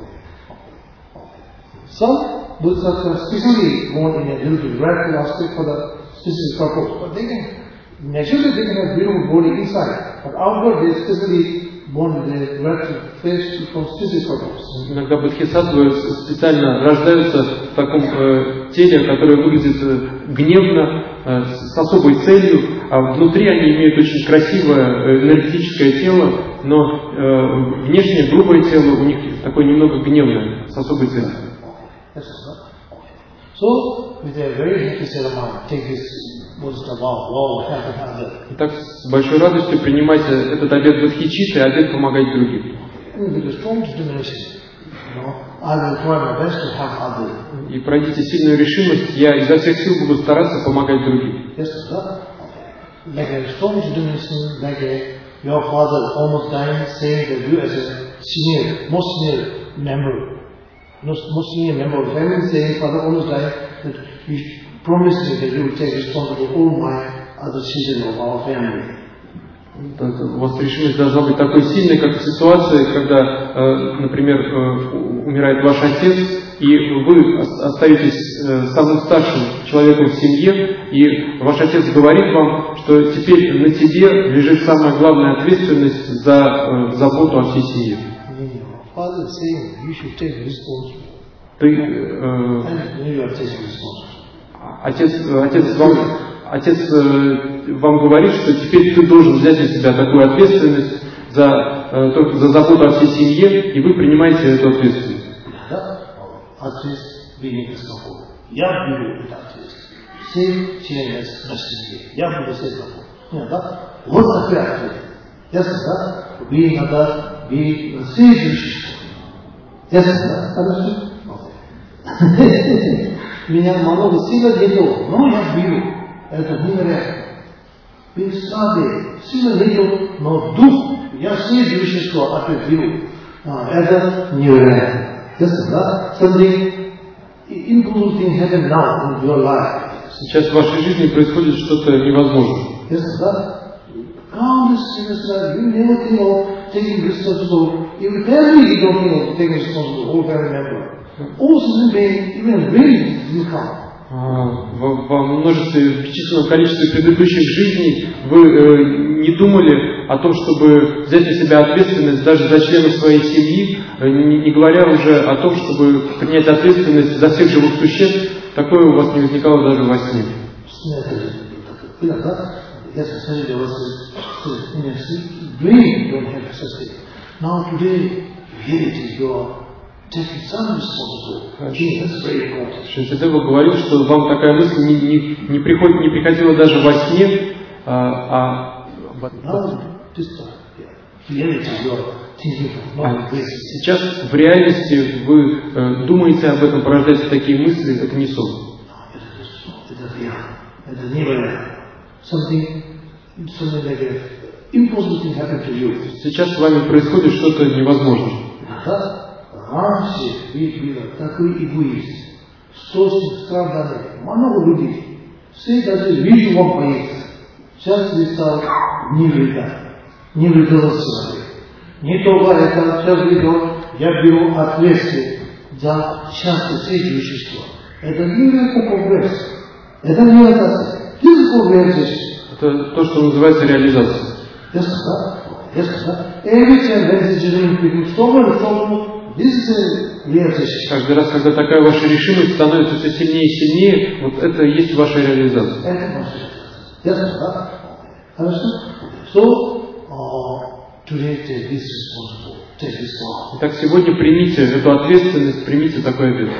Some Bodhisattvas especially want in a little bit radical aspect for the specific purpose. But they can, naturally they can have beautiful body inside. But outward they especially want the radical face for specific purpose. Иногда бодхисаттвы специально рождаются в таком теле, которое выглядит гневно, с особой целью, а внутри они имеют очень красивое энергетическое тело, но внешнее грубое тело у них такое немного гневное, с особой целью. So, with a very happy ceremony, take this wow, Итак, с большой радостью принимайте этот обет бодхичитты, обет помогать другим. И пройдите сильную решимость, я изо всех сил буду стараться помогать другим. Your father almost dying, saying that you as a senior, most senior member of the family, saying, Father almost died, that you promised me that you will take responsibility for all my other children of our family. У вас решимость должна быть такой сильной, как в ситуации, когда, например, умирает ваш отец, и вы остаетесь самым старшим человеком в семье, и ваш отец говорит вам, что теперь на тебе лежит самая главная ответственность за заботу о всей семье. Father is saying you should take responsibility. Отец вам говорит, что теперь ты должен взять на себя такую ответственность за заботу о всей семье, и вы принимаете эту ответственность. Я беру эту ответственность. Все через наследие. Я буду все заботу. Вот такая ответственность. Ясно, да? Вы надо следующее. Ясно, да? Хорошо? Меня много силы нету, но я беру. Это невероятно. Вы слабые, силы нету, но дух, я следующее, что опять беру. Это невероятно. Ясно, да? Something important thing happen now in your life. Сейчас в вашей жизни происходит что-то невозможное. Ясно, да? Countless sinners, you never think of taking responsibility. Even family, you don't think of taking responsibility, whole family member. All sins being even really didn't come. Во множестве, бесчисленном количестве предыдущих жизней вы не думали о том, чтобы взять на себя ответственность даже за членов своей семьи, не говоря уже о том, чтобы принять ответственность за всех живых существ. Такое у вас не возникало даже во сне. Yes, there was in a dream don't have such thing. Now today, reality, you are taking some responsibility. That's very important. Шишидева говорил, что вам такая мысль не приходила даже во сне, сейчас в реальности вы думаете об этом, порождаете такие мысли, это не сон. Это нереально. Something like an impossible thing happened to you. Сейчас с вами происходит что-то невозможное. Раньше вы были такой эгоист, совесть страдали, много людей. Все даже виду вам боится. Сейчас вы стали невредительствовали. Не только это, сейчас виду, я беру ответственность за счастье всех существ. Это невероятный прогресс. Это реализация. Это то, что называется реализация. Каждый раз, когда такая ваша решимость становится все сильнее и сильнее, вот это и есть ваша реализация. So, today take this responsibility, take this law. Итак, сегодня примите эту ответственность, примите такой обет.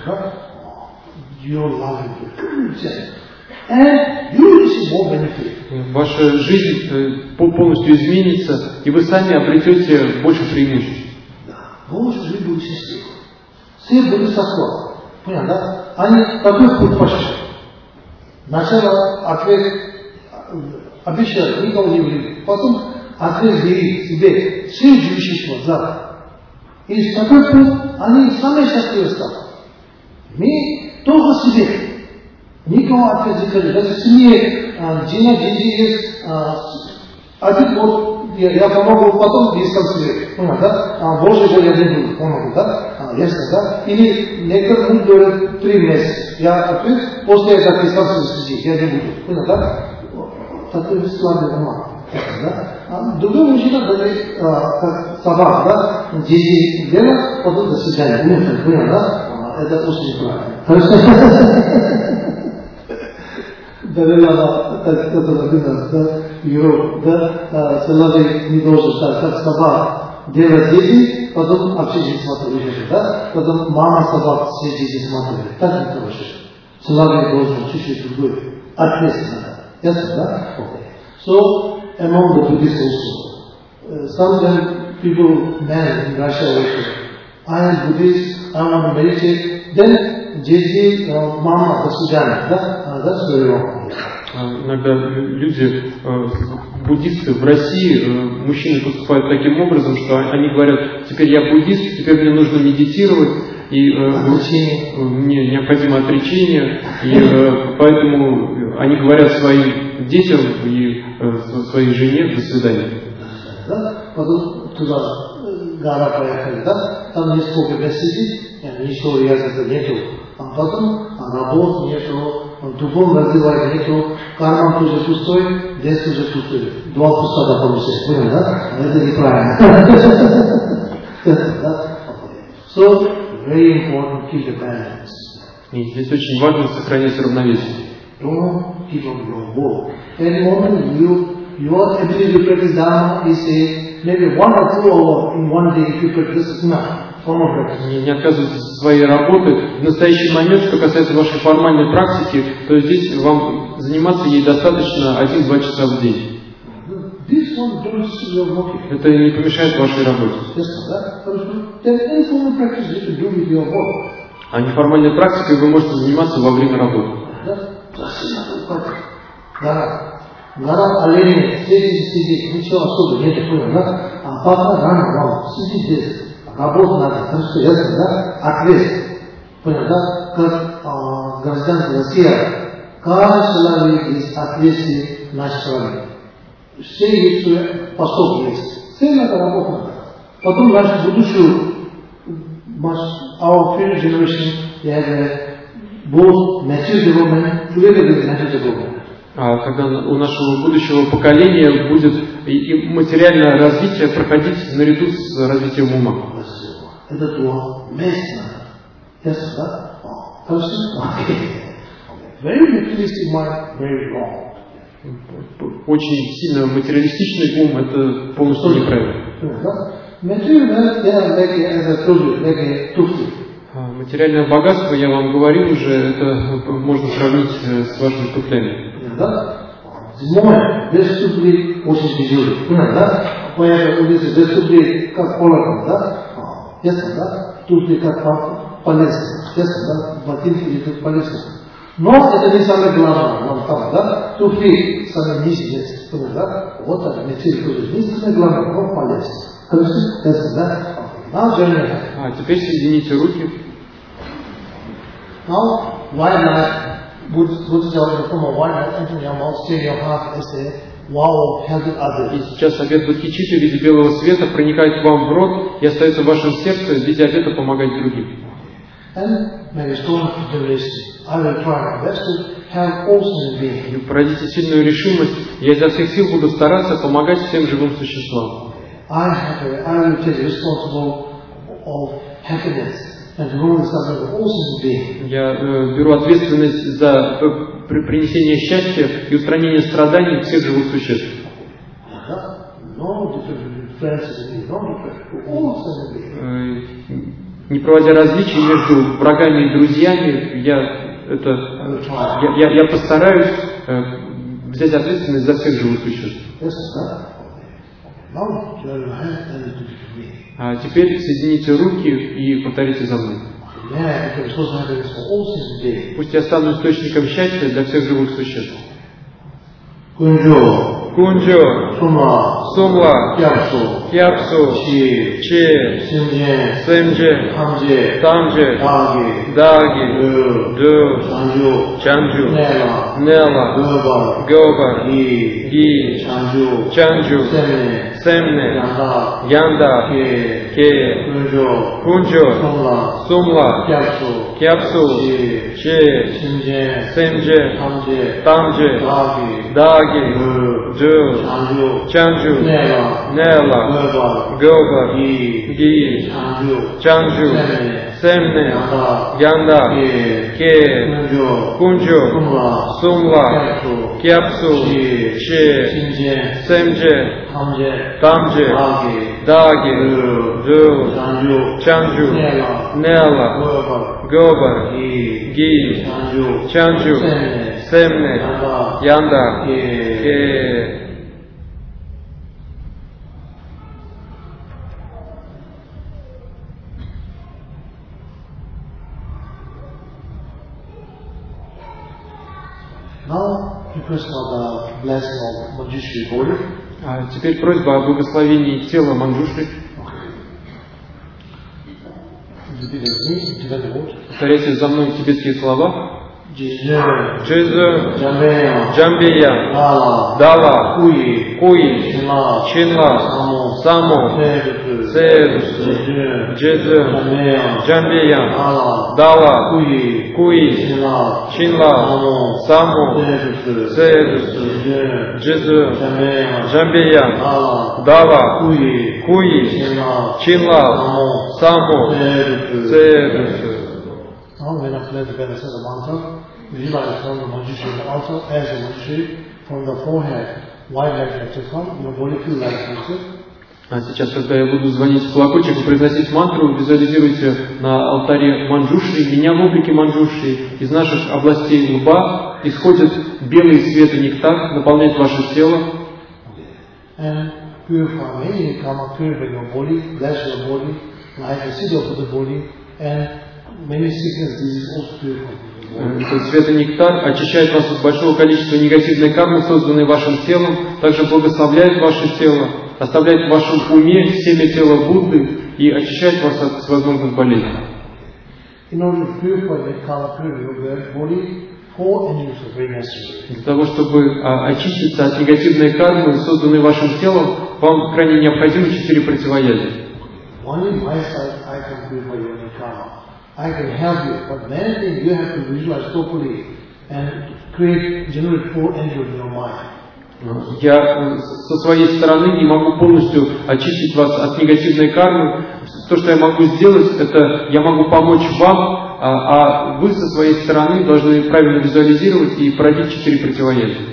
Your life will change. And you will receive more benefit. Ваша жизнь полностью изменится, и вы сами обретете больше преимуществ. Вы будете счастливы. Все бодхисаттвы. Понятно, да? Они такой путь пошли. Сначала ответ обещал, никого не вредит. Потом ответ бери себе все живущие глаза. И с такой путь они самые счастливые стали. Мы только себе. Никого ответ не говорит. Даже в семье Джина, Джиджи есть один год, я помогу, потом искал себе. Понял, да? Больше же я не буду. Помогу, да? Ясно, да? Или некоторые говорят 3 месяца. Я ответ, после этого искал себе, я не буду. Понял, да? Такой слабый ума. Да? Другой мужчина говорит, как собака, да? Джиджи делает, потом до свидания. Понял, да? Это очень неправильно. Хорошо? Далеко, как кто-то говорит, Европа, да, человек не должен так, как собака, делать дети, потом вообще не смотрит, да, потом мама собак все дети смотрит, так не хорошо. Человек должен чуть-чуть другой, ответственно, ясно, да? So, among the Buddhists also, sometimes people, men in Russia also, I am Buddhist, I want to meditate, then Jeji, mama, до свидания, да? That's very wrong. Иногда люди, буддисты в России, мужчины поступают таким образом, что они говорят, теперь я буддист, теперь мне нужно медитировать, и мне необходимо отречение, и поэтому они говорят своим детям и своей жене до свидания. Потом туда гора поехали, да? Там несколько лет сидит, ничего ясно нету, а потом работы нету, духовно развивает нету, карман тоже пустой, детство тоже пустой. 2 пустота получается, понял, да? Это неправильно. So, very important, keep the balance. И здесь очень важно сохранять равновесие. Don't keep on your work. Every moment your ability to practice Dharma is maybe 1 or 2 hours in one day if you practice enough. Не отказывайтесь от своей работы. В настоящий момент, что касается вашей формальной практики, то здесь вам заниматься ей достаточно 1-2 часа в день. Это не помешает вашей работе. А неформальной практикой вы можете заниматься во время работы. Гора олени, сидит, ничего особенного нет, понял, да? А пока рано, сидит здесь. Работа надо, хорошо, ясно, да? Ответственность. Понял, да? Как гражданка Россия, каждый человек есть ответственный наш человек. Все есть поступки есть. Все надо работать. Потом нашу будущую, our future generation, they have both mature development, together with mature development. Когда у нашего будущего поколения будет и материальное развитие проходить наряду с развитием ума. Это то место. Ясно, да? Very materialistic mind, very wrong. Очень сильно материалистичный ум, это полностью неправильно. Материальное богатство, я вам говорил уже, это можно сравнить с вашими туфлями. Зимой без туфли очень тяжелый. Да? Поэтому без туфли как положено, да? Ясно, да? Туфли как полезно. Ясно, да? Ботинки как полезно. Но это не самое главное, да? Туфли самые низкие, да? Вот так, метель тоже не самое главное, но полезно. Хорошо? Ясно, да? Теперь соедините руки. Now, why not? Buddha from a why not enter your mouth, stay in your heart, and say, wow, helping others. И сейчас обет Бодхичитты в виде белого света проникает к вам в рот и остается в вашем сердце в виде обета помогать другим. Породите сильную решимость, я изо всех сил буду стараться помогать всем живым существам. Я беру ответственность за принесение счастья и устранение страданий всех живых существ. Не проводя различий между врагами и друзьями, я постараюсь взять ответственность за всех живых существ. А теперь соедините руки и повторите за мной. Пусть я стану источником счастья для всех живых существ. Кунджо, Сумла, Кяпсу, Че, Сэмже, Тамже, Даги, Ду, Чанджу, Нела, Гобар, Ги, Чанджу, Сэмне, Янда, Ке, Кунджо, Сумла, Кяпсу, Че, Сэмже, Тамже, Даги, Джу, Чанджу, Нела, Гобар, Ги, Чанджу, Сэмне, Янда, Ке, Кунджо, Сумла, Кяпсу, Че, Сэмже, Тамже, Даги, Джу, Чанджу, Нела, Гобар, Ги, Чанджу, Сэмне, Янда, Ке. Now, request for the blessing of Manjushri body. А теперь просьба о благословении тела Манджушри. Повторяйте за мной тибетские слова. Джизу, Джамбия, Дала, Куи, Чинла, Саму, Цедус, Джизу, Джамбия, Дала, Куи, Чинла, Саму, Цедус, Джизу, Джамбия, Дала, Куи, Чинла, Саму, Цедус. Now, when I pledge the benefit of the mantra, visualize from the Manjushri in the altar as a Manjushri from the forehead, white light like to come, your body feel like cancer. А сейчас, когда я буду звонить в колокольчик и произносить мантру, визуализируйте на алтаре Манджушри, меня в облике Манджушри. Из наших областей лба исходит белый свет и нектар, наполняет ваше тело. And purify me, karma purify your body, bless your body, light the seed of the body, and many sickness, diseases also purified. Этот свет и нектар очищает вас от большого количества негативной кармы, созданной вашим телом, также благословляет ваше тело, оставляет в вашем уме семя тела Будды и очищает вас от всевозможных болезней. Для того, чтобы очиститься от негативной кармы, созданной вашим телом, вам крайне необходимы 4 противоядия. I can help you, but many things you have to visualize properly and generate 4 angels in your mind. Я со своей стороны не могу полностью очистить вас от негативной кармы. То, что я могу сделать, это я могу помочь вам, а вы со своей стороны должны правильно визуализировать и пройти 4 противоядия.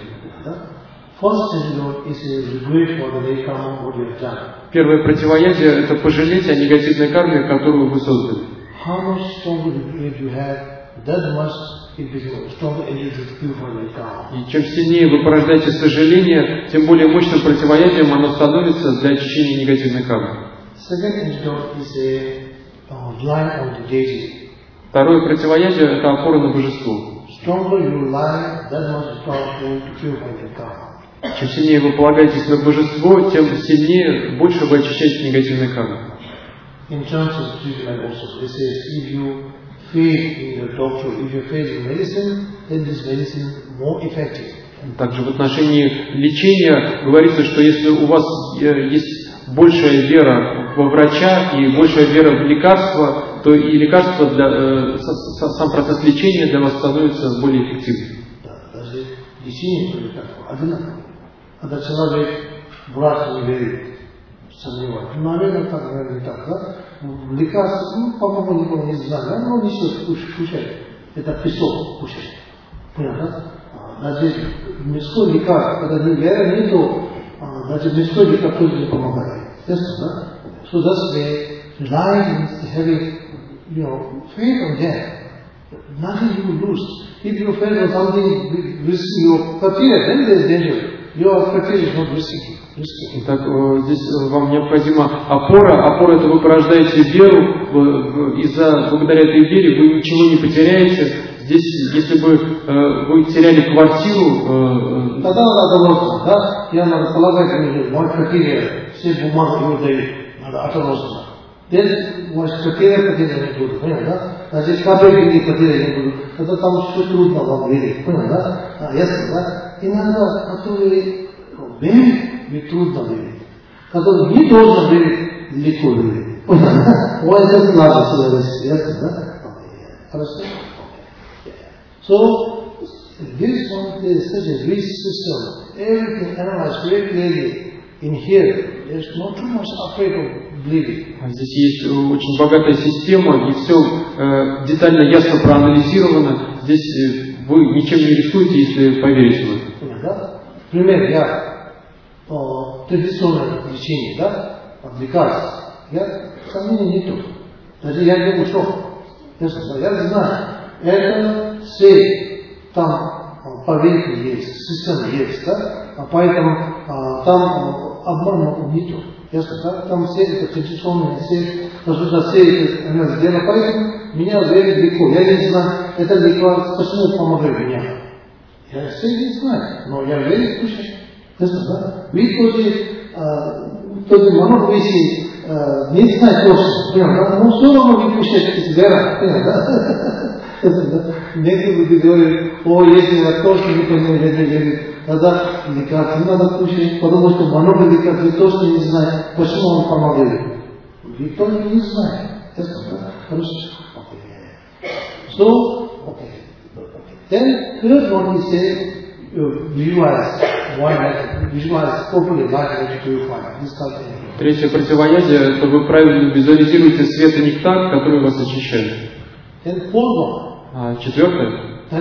Первое противоядие – это пожалеть о негативной карме, которую вы создали. How much stronger regret you have, that much it becomes stronger energy to purify your karma. И чем сильнее вы порождаете сожаление, тем более мощным противоядием оно становится для очищения негативной кармы. Second antidote is a line on the deity. Второе противоядие – это опора на божество. Stronger you lie, that much powerful to purify your karma. Чем сильнее вы полагаетесь на божество, тем сильнее, больше вы очищаете негативной кармы. In terms of treatment also, they say if you faith in the doctor, if you faith in medicine, then this medicine more effective. Также в отношении лечения говорится, что если у вас есть большая вера во врача и большая вера в лекарства, то и лекарство сам процесс лечения для вас становится более эффективным. Даже лечение лекарства одинаково. Когда человек врач не верит, сомневается. Наверное, так, наверное, не так, да? Лекарство, по-моему, никого не знаю, но несет, кушает. Это песок кушает. Понятно? Даже мирской лекарство, когда вера нету, Значит, ничто никому не помогает. Ясно, да? So that's way, relying is having, faith on that. Nothing you will lose. If you fail on something risky, your career, then there is danger. Your career is not risky. Итак, здесь вам необходима опора. Опора — это вы порождаете веру. Благодаря этой вере вы ничего не потеряете. Здесь, если бы вы теряли квартиру... Тогда надо просто, да? Я надо полагать, мой квартире, все бумаги его дают. Надо оторваться. Then, мой квартире не буду. Понял, да? Значит, капельки квартире не буду. Тогда там все трудно вам верить. Понял, да? Ясно, да? Иногда, которые верят, ведь трудно верить. Который не должен верить, легко верить. Понял, да? Why does not say ясно, да? Хорошо? So, this one is such a rich system. Everything analyzed very clearly in here. There's not too much afraid of believing. Здесь есть очень богатая система, и все детально, ясно проанализировано. Здесь вы ничем не рискуете, если поверите в это. Например, я традиционное лечение, да, от лекарств, я сомнений нету. Даже я не учел. Я знаю, это все там поверхность есть, система есть, да, поэтому там обмана нету. Ясно, да? Там все это традиционные, все, все это сделано, поэтому меня верит легко. Я не знаю, это лекарство, почему помогает мне. Я все не знаю, но я верю в душе. Ясно, да? Вы тоже много вещей не знаю точно, но все равно вы пишете вера, да? Некоторые люди говорят, если я точно никто не верит, тогда лекарства не надо кушать, потому что много лекарств точно не знает, почему он помогает. Никто не знает. Хорошо. So, then third one is say, visualize properly light to purify. This kind of thing. Третье противоядие — это вы правильно визуализируете свет и нектар, который вас очищает. Then fourth one. Четвертое —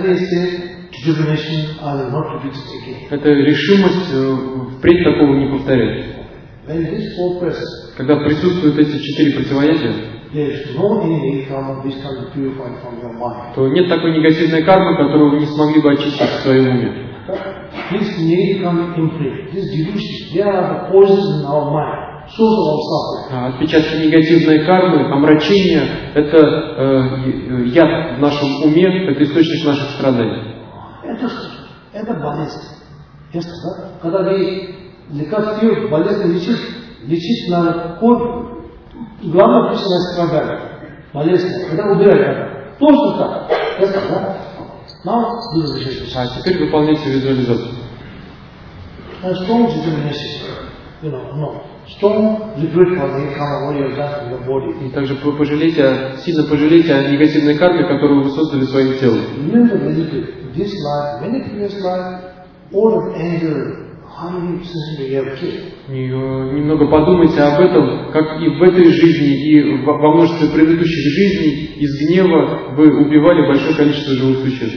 это решимость впредь такого не повторять. Когда присутствуют эти четыре противоядия, то нет такой негативной кармы, которую вы не смогли бы очистить в своем уме. Отпечатки негативной кармы, омрачения — это яд в нашем уме, это источник наших страданий. Это болезнь. Ясно, да? Когда вы лекарство пьете, болезнь лечить надо главное причина страдания. Болезнь. Это убирать надо. Просто так. Ясно, да? Теперь выполняйте визуализацию. И также сильно пожалейте о негативной карме, которую вы создали своим телом. Немного подумайте об этом, как и в этой жизни, и во множестве предыдущих жизней из гнева вы убивали большое количество живых существ.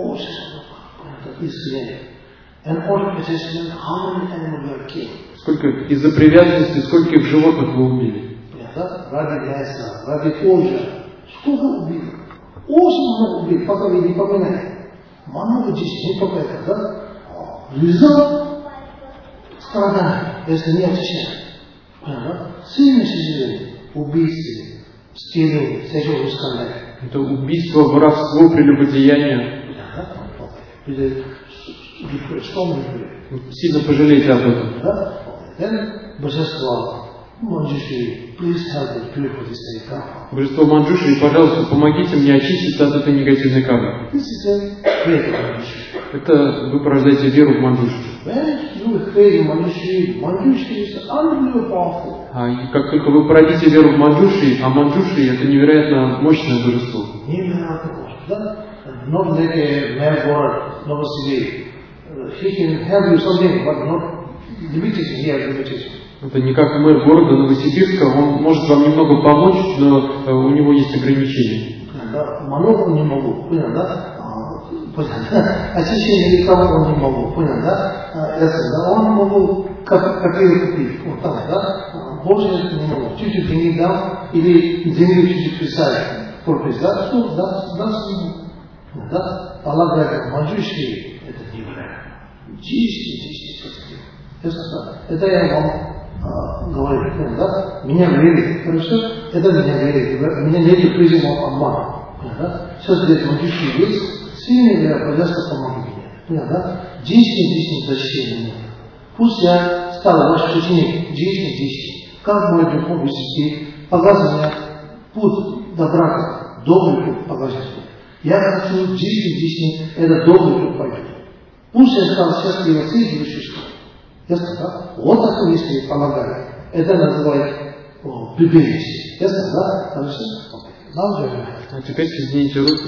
Сколько из-за привязанности, скольких животных вы убили? Ради мяса, ради кожи. Сколько убили? Очень много убили, пока вы не поминаете. Много здесь не только это, да? Результат страдания, если не очищаем. Сильное сожаление, убийство, стирение, сexual misconduct. Это убийство, воровство, прелюбодеяние. Сильно пожалейте об этом. Божество Манджушри, please help me purify this karma. Божество Манджушри, пожалуйста, помогите мне очиститься от этой негативной кармы. Это вы порождаете веру в Манджушри. И как только вы породите веру в Манджушри, а Манджушри — это невероятно мощное божество. Not like a man God, not a civil. He can help you something, but not limitation. He has limitation. Это не как мэр города Новосибирска, он может вам немного помочь, но у него есть ограничения. Много не могу, понял, да? Очищение никого не могу, понял, да? Он могу какие купить, вот там, да, больше не могу, чуть-чуть денег дам, или землю чуть-чуть присадить, пропись, да, что, да, Аллах говорит, манджушки, это не враг, чисти, это я вам говорю, да, меня верит, хорошо, это меня верит, меня нет призыва обмана, да, сейчас здесь манджушки есть, сильный я, пожалуйста, помоги мне, да, действительно защищение меня. Пусть я стал ваш ученик, действительно, как мой духовный вести, покажи мне путь добра, добрый путь покажи мне. Я хочу действительно, это добрый путь пойдет. Пусть я стал счастливым всей души. Ясно, да? Вот так, если помогает. Это называют прибежище. Ясно, да? Хорошо? А теперь соедините руки.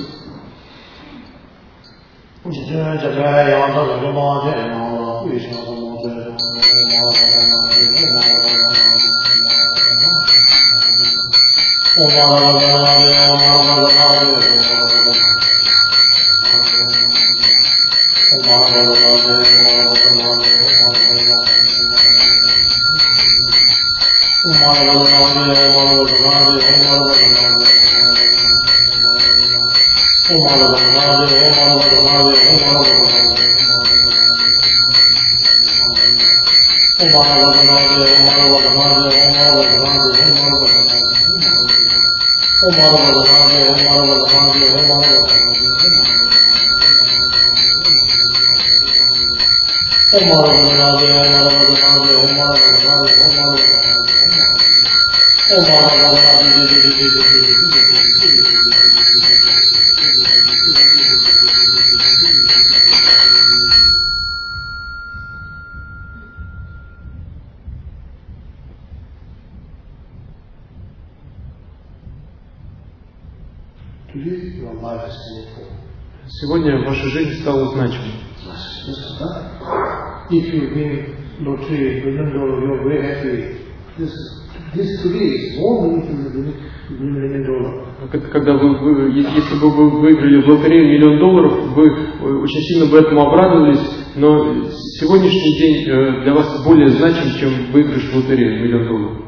Сегодня ваша жизнь стала значимой. If you win lottery, $1 million, you're very happy. This today is more meaningful than $1 million. Когда если бы вы выиграли в лотерею $1 миллион, вы очень сильно бы этому обрадовались, но сегодняшний день для вас более значим, чем выигрыш в лотерею $1 миллион.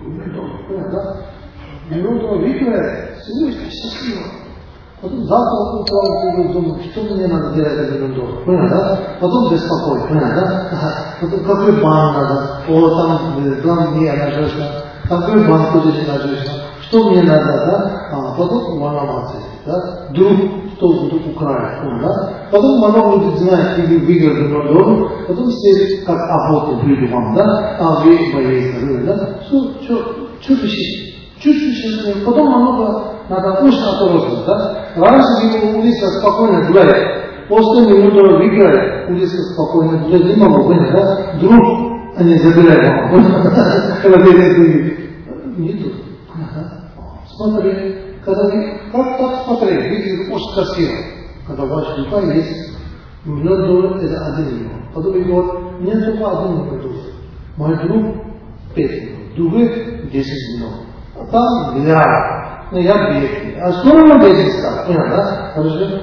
$1 миллион выиграет, сегодня счастливо. Потом завтра утром думаю, что мне надо делать $1 миллион. Понял, да? Потом беспокойно, понял, да? Потом какой банк надо, там мне надежно, какой банк тоже не надежно, что мне надо, да? Потом волноваться, да? Вдруг кто вдруг украет, понял, да? Потом мама будет знать, как выиграть $1 миллион, потом все как охоту придут вам, да? Вы боитесь, да? Что пишите? Чуть-чуть, потом много надо очень осторожно, да? Раньше ему улица спокойно гуляет, после минуты выиграет, улица спокойно гуляет, не могу, понять, да? Вдруг они забирают вам, когда вы нету. Смотри, когда вы, как смотреть, видите, очень красиво, когда ваша рука есть $1 миллион, это $1 миллион. Потом вы говорите, мне только $1 миллион, мой друг 5 миллионов, другой 10 миллионов. Там миллиард, но я бедный. А что нам бедный стал? Понял, да? Хорошо?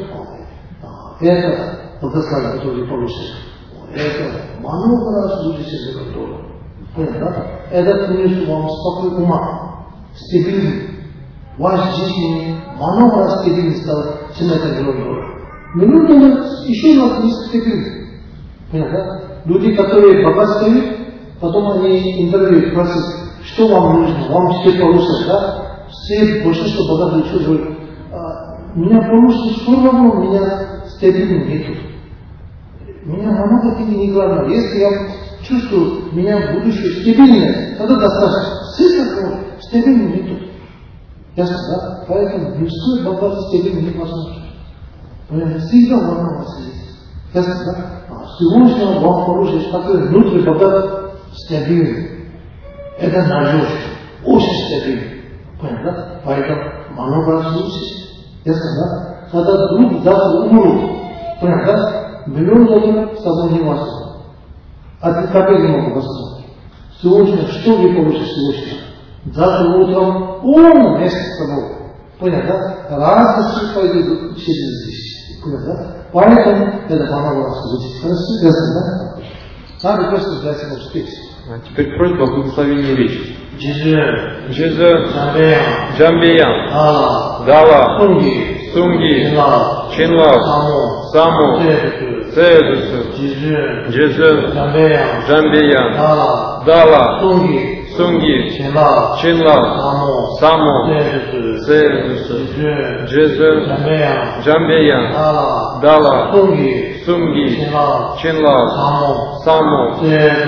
Это благословение, которое вы получите. Это много раз будете $1 миллион. Понял, да? Это принесет вам спокойный ума, стабильный. Ваш жизнь много раз стабильный стал, чем это $1 миллион. $1 миллион еще раз не стабильный. Понял, да? Люди, которые богатствуют, потом они интервью просят, что вам нужно, вам все получится, да? Все большинство богатых людей говорят, меня получится, что равно, у меня стабильно нету. Меня много денег не главное. Если я чувствую, у меня будущее стабильное, тогда достаточно. Все стабильно нету. Ясно, да? Поэтому мирской богатство стабильно невозможно. Понимаете, всегда волноваться есть. Ясно, да? Сегодня вам получится такой внутренний богат стабильный. Это надежно, очень стабильно. Понятно, да? Поэтому много раз лучше. Ясно, да? Когда вдруг завтра умрут, понятно, да? $1 миллион с собой не возможно. А ты как это не могу возможно? Сегодня, что вы получите сегодня? Завтра утром полное место с собой. Понятно, да? Радость пойдет через здесь. Понятно, да? Поэтому это много раз лучше. Хорошо, ясно, да? Now request the blessing of speech. А теперь просьба о благословении речи. Jizu, Джамбиян, Дала, Сунги, Чинлав, Саму, Цедусу, Jizu, Джамбиян, Дала, Сунги, Чинлав, Саму, Цедусу, Jizu, Джамбиян, Дала, Сунги, Чинлав, Саму,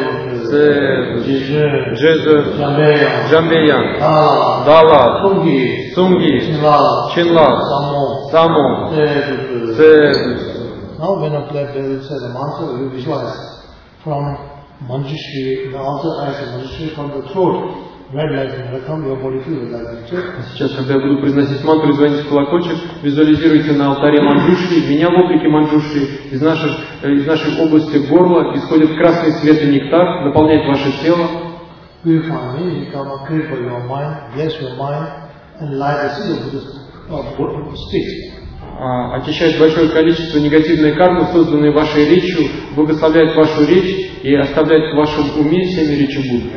Jizu, Джамбиян, Дала, Сунги, Чинлав, Саму, Цедусу. Now when a player will say the mantra, we visualize from Manjushri, the altar as a Manjushri from the throat, red light will come, your body feels like that. Сейчас, когда я буду произносить мантру и звонить в колокольчик, визуализируйте на алтаре Манджушри, меня в облике Манджушри, из нашей области горла исходит красный свет и нектар, наполняет ваше тело. Purify me, you come and purify your mind, bless your mind, and light the seed of speech. Очищает большое количество негативной кармы, созданной вашей речью, благословляет вашу речь и оставляет в вашем уме семя речи Будды.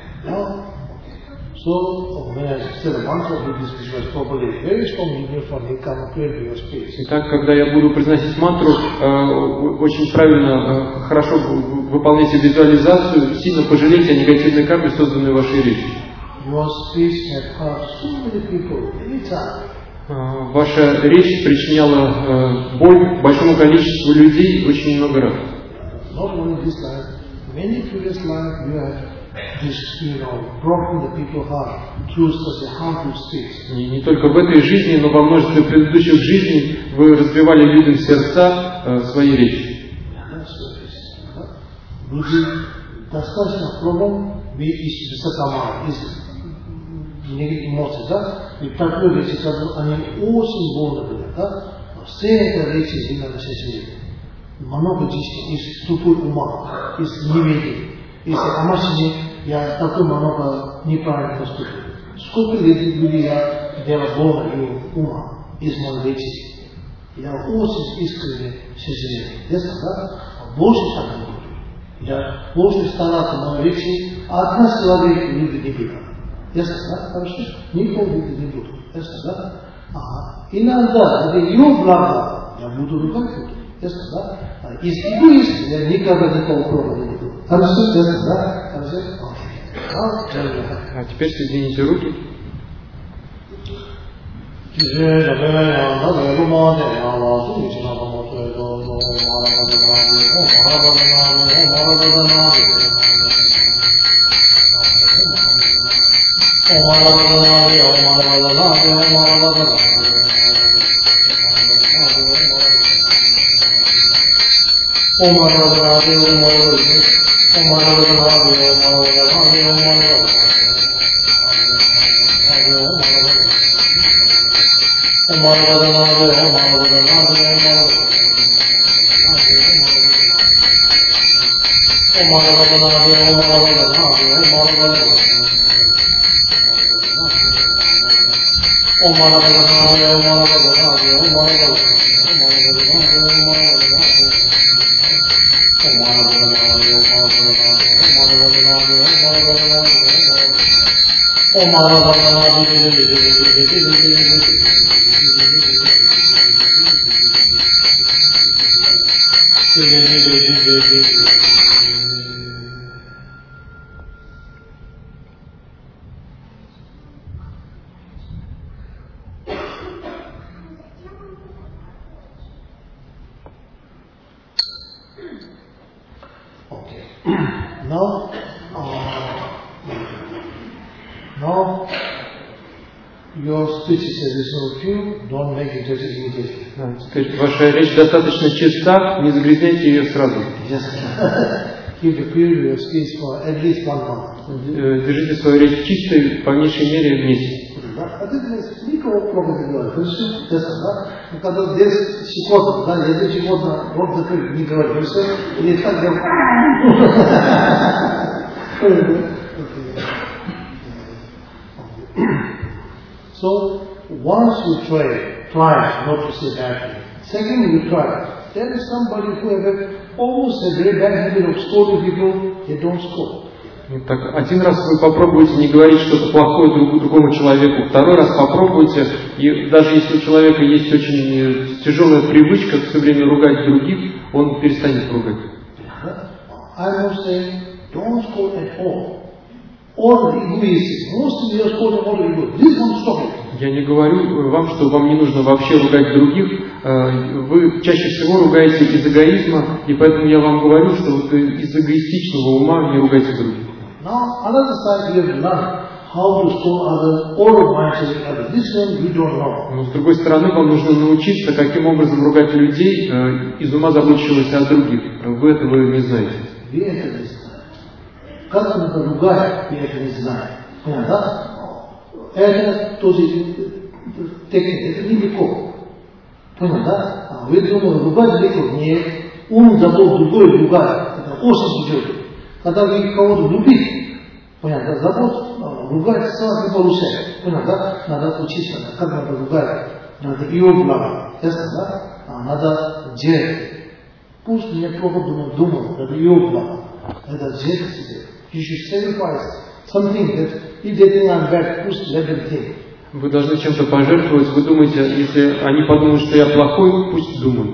So, when I say the mantra, do this visualize properly. Very strong union from income and purify your speech. Итак, когда я буду произносить мантру, очень правильно, хорошо выполняйте визуализацию, сильно пожалейте о негативной карме, созданной вашей речью. Your speech has hurt so many people anytime. Ваша речь причиняла боль большому количеству людей очень много раз. Not only this life, many previous life you have broken the people's heart through such a harmful speech. Не только в этой жизни, но во множестве предыдущих жизней вы разбивали людям сердца своей речью. Достаточно пробом вы из высокомара, из негативных эмоций, да? И такой речи, они очень больно были, да? Все это речи именно на счастье. Много жизни из тупой ума, из неведения. Если амашини, я такой много неправильно поступил. Сколько людей я делал больно и ума из моей речи. Я очень искренне сожалею. Ясно, да? Больше так не буду. Я больше старался моей речи, а одна человек люди не было. Ясно, да? Хорошо? Никого люди не буду. Ясно, да? Иногда, это его благо, я буду ругать. Ясно, да? Из эгоиста я никогда никого пробовать не буду. Хорошо, ясно, да? Хорошо? А теперь соедините руки. Now, your speech is so pure, don't make it just immediately. Теперь ваша речь достаточно чиста, не загрязняйте ее сразу. Yes. Keep the pure your speech for at least 1 month. Держите свою речь чистой, по меньшей мере, месяц. Никого плохо не говорит. Да? Когда здесь щекотно, да, если щекотно, рот закрыт, не говорит, все, или так говорит. So, once you try not to say bad thing. Second, you try. There is somebody who have almost a very bad habit of scolding people, they don't scold. Так, один раз вы попробуйте не говорить что-то плохое другому человеку, второй раз попробуйте, и даже если у человека есть очень тяжелая привычка все время ругать других, он перестанет ругать. I would say, don't scold at all. All egoism, most of you are scolding all egoism. This one stop it. Я не говорю вам, что вам не нужно вообще ругать других. Вы чаще всего ругаете из эгоизма, и поэтому я вам говорю, что вот из эгоистичного ума не ругайте других. Now, another side we have to learn how to scold others or mindset others. This one we don't know. Но с другой стороны, вам нужно научиться, каким образом ругать людей из ума заботившихся о других. Вы этого не знаете. We это не знаем. Как мы ругаем, we это не знаем. Понятно? Это тоже техника, это нелегко. Понятно? Вы думаете, ругать легко? Нет. Он забыл другой ругать. Это очень тяжело. Когда вы кого-то любите, понятно, забот, ругать сразу не получается. Понятно? Надо учиться, как надо ругать. Надо ее благо. Ясно, да? Надо делать. Пусть мне плохо думают, это ее благо. Это делать себе. You should sacrifice something that if they think I'm bad, pust let them think. Вы должны чем-то пожертвовать. Вы думаете, если они подумают, что я плохой, пусть думают.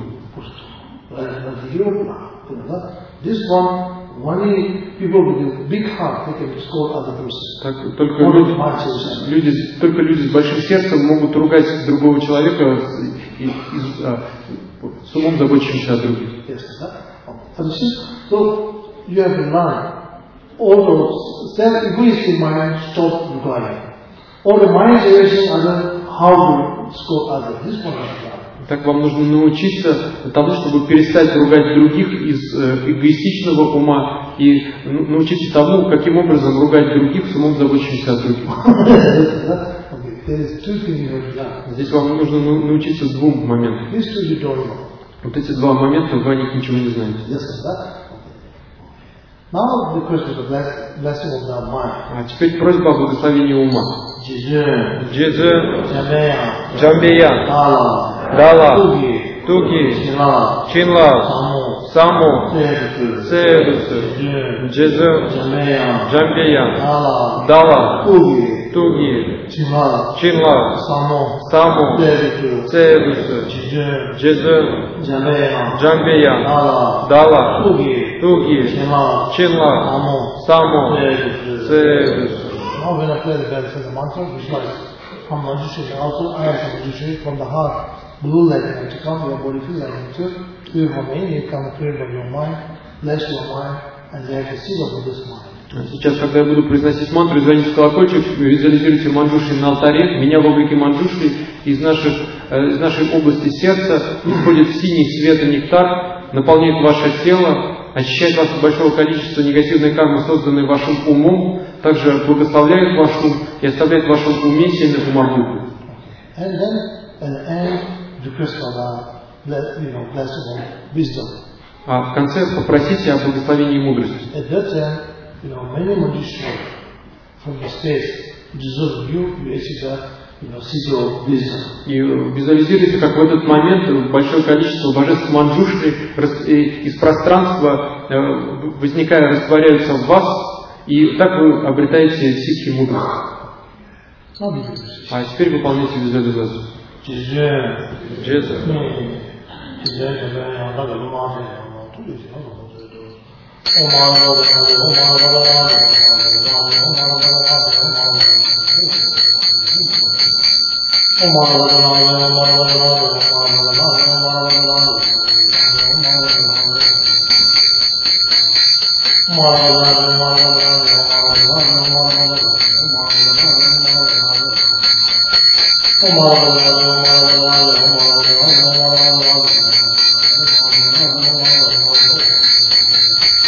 This one, only people with a big heart, they can scold other person. Только люди с большим сердцем могут ругать другого человека с умом заботящимся о других. So you have to learn. All those self-egoistic mind stop regarding. All the mind generation other how to scold others. This one is learn. Так вам нужно научиться тому, чтобы перестать ругать других из эгоистичного ума и научиться тому, каким образом ругать других с умом заботящимся о других. Здесь вам нужно научиться двум моментам. Вот эти два момента, вы о них ничего не знаете. Now the question of the blessing of the mind. А теперь просьба о благословении ума. Джезе, Джамбея, Дала, Туги, Чинла, Саму, Цедусы, Джезе, Джамбея, Дала, Туги, Чинла, Саму, Цедусы, Джезе, Джамбея, Дала, Туги, Чинла, Саму, Цедусы. Now when I play the bell, say the mantra, which like from Manjushri, also I am from Manjushri, from the heart, blue light to come, your body feels like nature, feel from me, you come clear of your mind, bless your mind, and let the seed of this mind. Сейчас, когда я буду произносить мантру, звоните в колокольчик, визуализируйте Манджушри на алтаре, меня в облике Манджушри, из нашей области сердца входит синий свет и нектар, наполняет ваше тело, очищает вас от большого количества негативной кармы, созданной вашим умом, также благословляет ваш ум и оставляет в вашем уме сильных умолву. А в конце попросите о благословении мудрости. И визуализируйте, как в этот момент большое количество божеств Манджушри из пространства, возникая, растворяются в вас, и так вы обретаете ситхи мудрости. А теперь выполняйте визуализацию.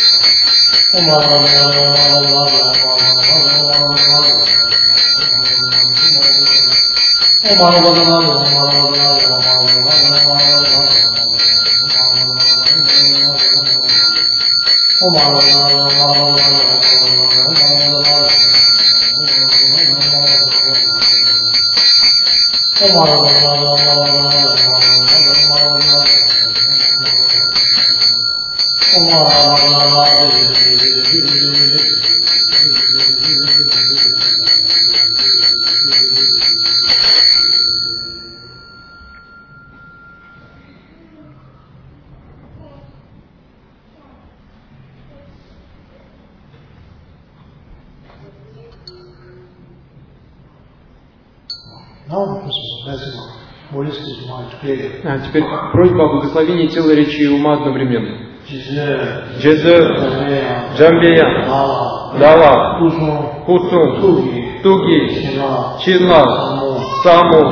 А теперь просьба о благословении тела, речи и ума одновременно. Джезе, Джамбея, Дала, Кусум, Туги, Чинла, Саму,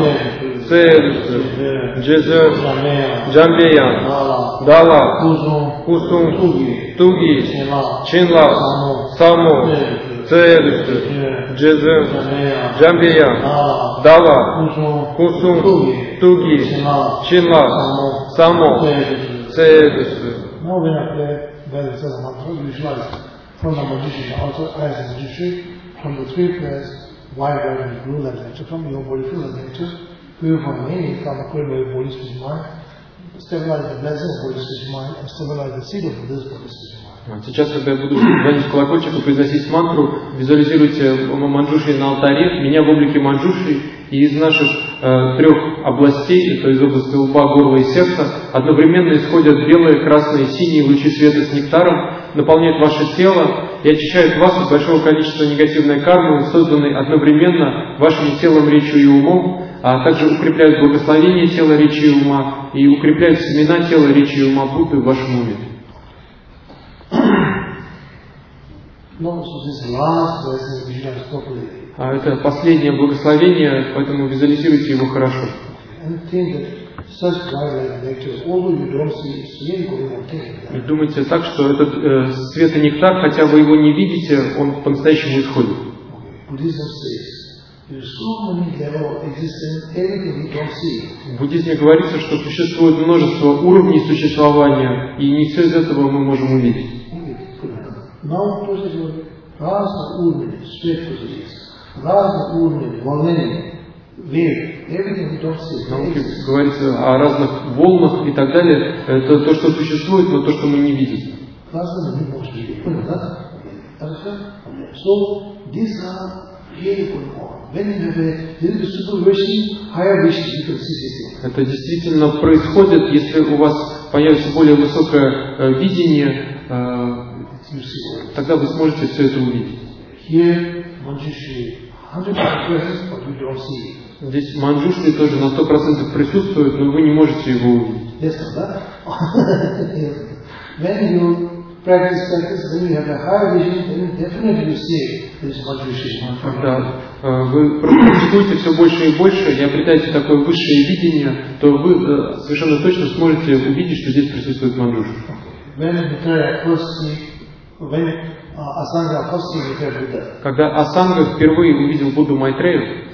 Цель, Джезе, Джамбея, Дала, Кусум, Туги, Чинла, Саму, Цель, Джезе, Джамбея, Дала, Кусум, Туги, Чинла, Само, Цель. Now when I play Vedanta mantra, visualize from the magician, also as a magician, from the three prayers, wide and blue like nature, from your body full of nature, purify me from the clear way of body speech mind, stabilize the blessing of body speech mind, and stabilize the seed of this body speech mind. Сейчас, когда я буду звонить в колокольчик и произносить мантру, визуализируйте манджуши на алтаре, меня в облике манджуши, и из наших трех областей, это из области лба, горла и сердца, одновременно исходят белые, красные, синие лучи света с нектаром, наполняют ваше тело и очищают вас от большого количества негативной кармы, созданной одновременно вашим телом, речью и умом, а также укрепляют благословение тела, речи и ума, и укрепляют семена тела, речи и ума Будды в вашем уме. Это последнее благословение, поэтому визуализируйте его хорошо. И думайте так, что этот свет и нектар, хотя вы его не видите, он по-настоящему исходит. В буддизме говорится, что существует множество уровней существования, и не все из этого мы можем увидеть. Разные уровни, разные уровни, волнения, науке говорится о разных волнах и так далее. Это то, что существует, но то, что мы не видим. Это действительно происходит, если у вас появится более высокое видение, тогда вы сможете все это увидеть. Здесь манджушри тоже на 100% присутствует, но вы не можете его увидеть. Когда вы практикуете все больше и больше и обретаете такое высшее видение, то вы совершенно точно сможете увидеть, что здесь присутствует манджушри. Когда Асанга впервые увидел Будду Майтрею,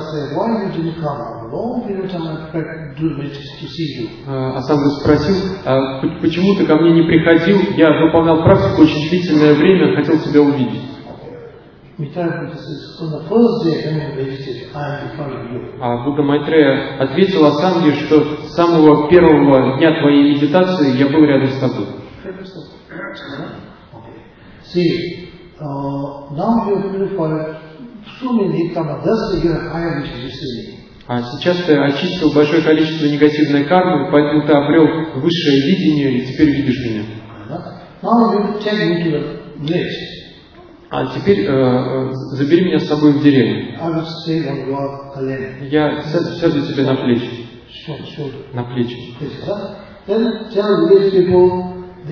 Асанга спросил, почему ты ко мне не приходил, я выполнял практику очень длительное время, хотел тебя увидеть. А Будда Майтрея ответил Асанге, что с самого первого дня твоей медитации я был рядом с тобой. See, now you purified so many karma, thus you get higher vision. А сейчас ты очистил большое количество негативной кармы, поэтому ты обрел высшее видение и теперь видишь меня. Now you take me to the village. А теперь забери меня с собой в деревню. I will stay on your land. Я сяду тебе на плечи. На плечи. Then tell village people.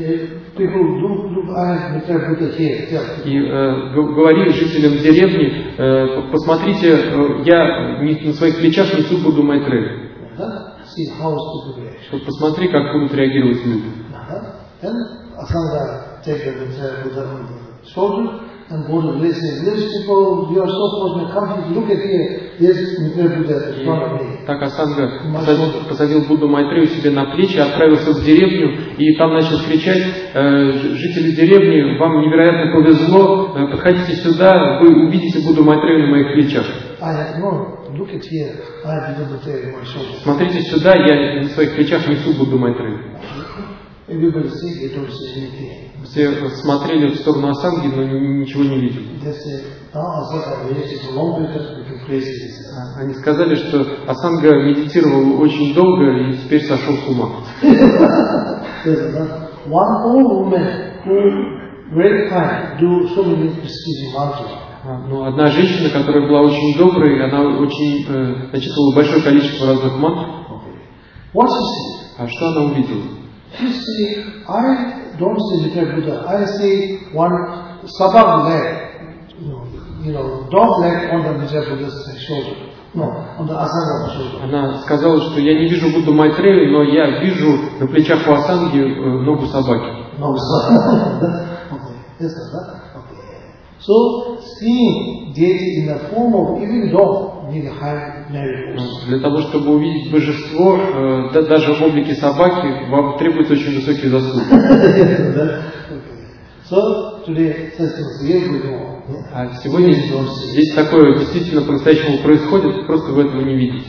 И говори жителям деревни, посмотрите, я на своих плечах несу Будду Майтрею. Посмотри, как будут реагировать люди. take the Buddha on the shoulder and go to village and village people, you are so fortunate, come look at here, yes, Buddha in front of me. Так Асанга посадил Будду Майтрею себе на плечи, отправился в деревню и там начал кричать: жители деревни, вам невероятно повезло, подходите сюда, вы увидите Будду Майтрею на моих плечах. Смотрите сюда, я на своих плечах несу Будду Майтрею. Все смотрели в сторону Асанги, но ничего не видели. Они сказали, что Асанга медитировал очень долго и теперь сошел с ума. Но одна женщина, которая была очень доброй, она очень начитывала большое количество разных мантр. А что она увидела? She said, I don't say literal Buddha, I say one sabak leg, dog leg on the literal Buddha's shoulder. No, on the Asanga shoulder. Она сказала, что я не вижу Будду Майтрею, но я вижу на плечах у Асанги ногу собаки. Ногу собаки. Okay. Yes, sir. Okay. So, seeing deity in the form of even dog need high merit. Для того, чтобы увидеть божество, даже в облике собаки, вам требуются очень высокие заслуги. А сегодня здесь такое действительно по-настоящему происходит, просто вы этого не видите.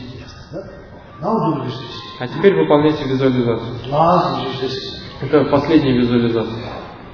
А теперь выполняйте визуализацию. Это последняя визуализация.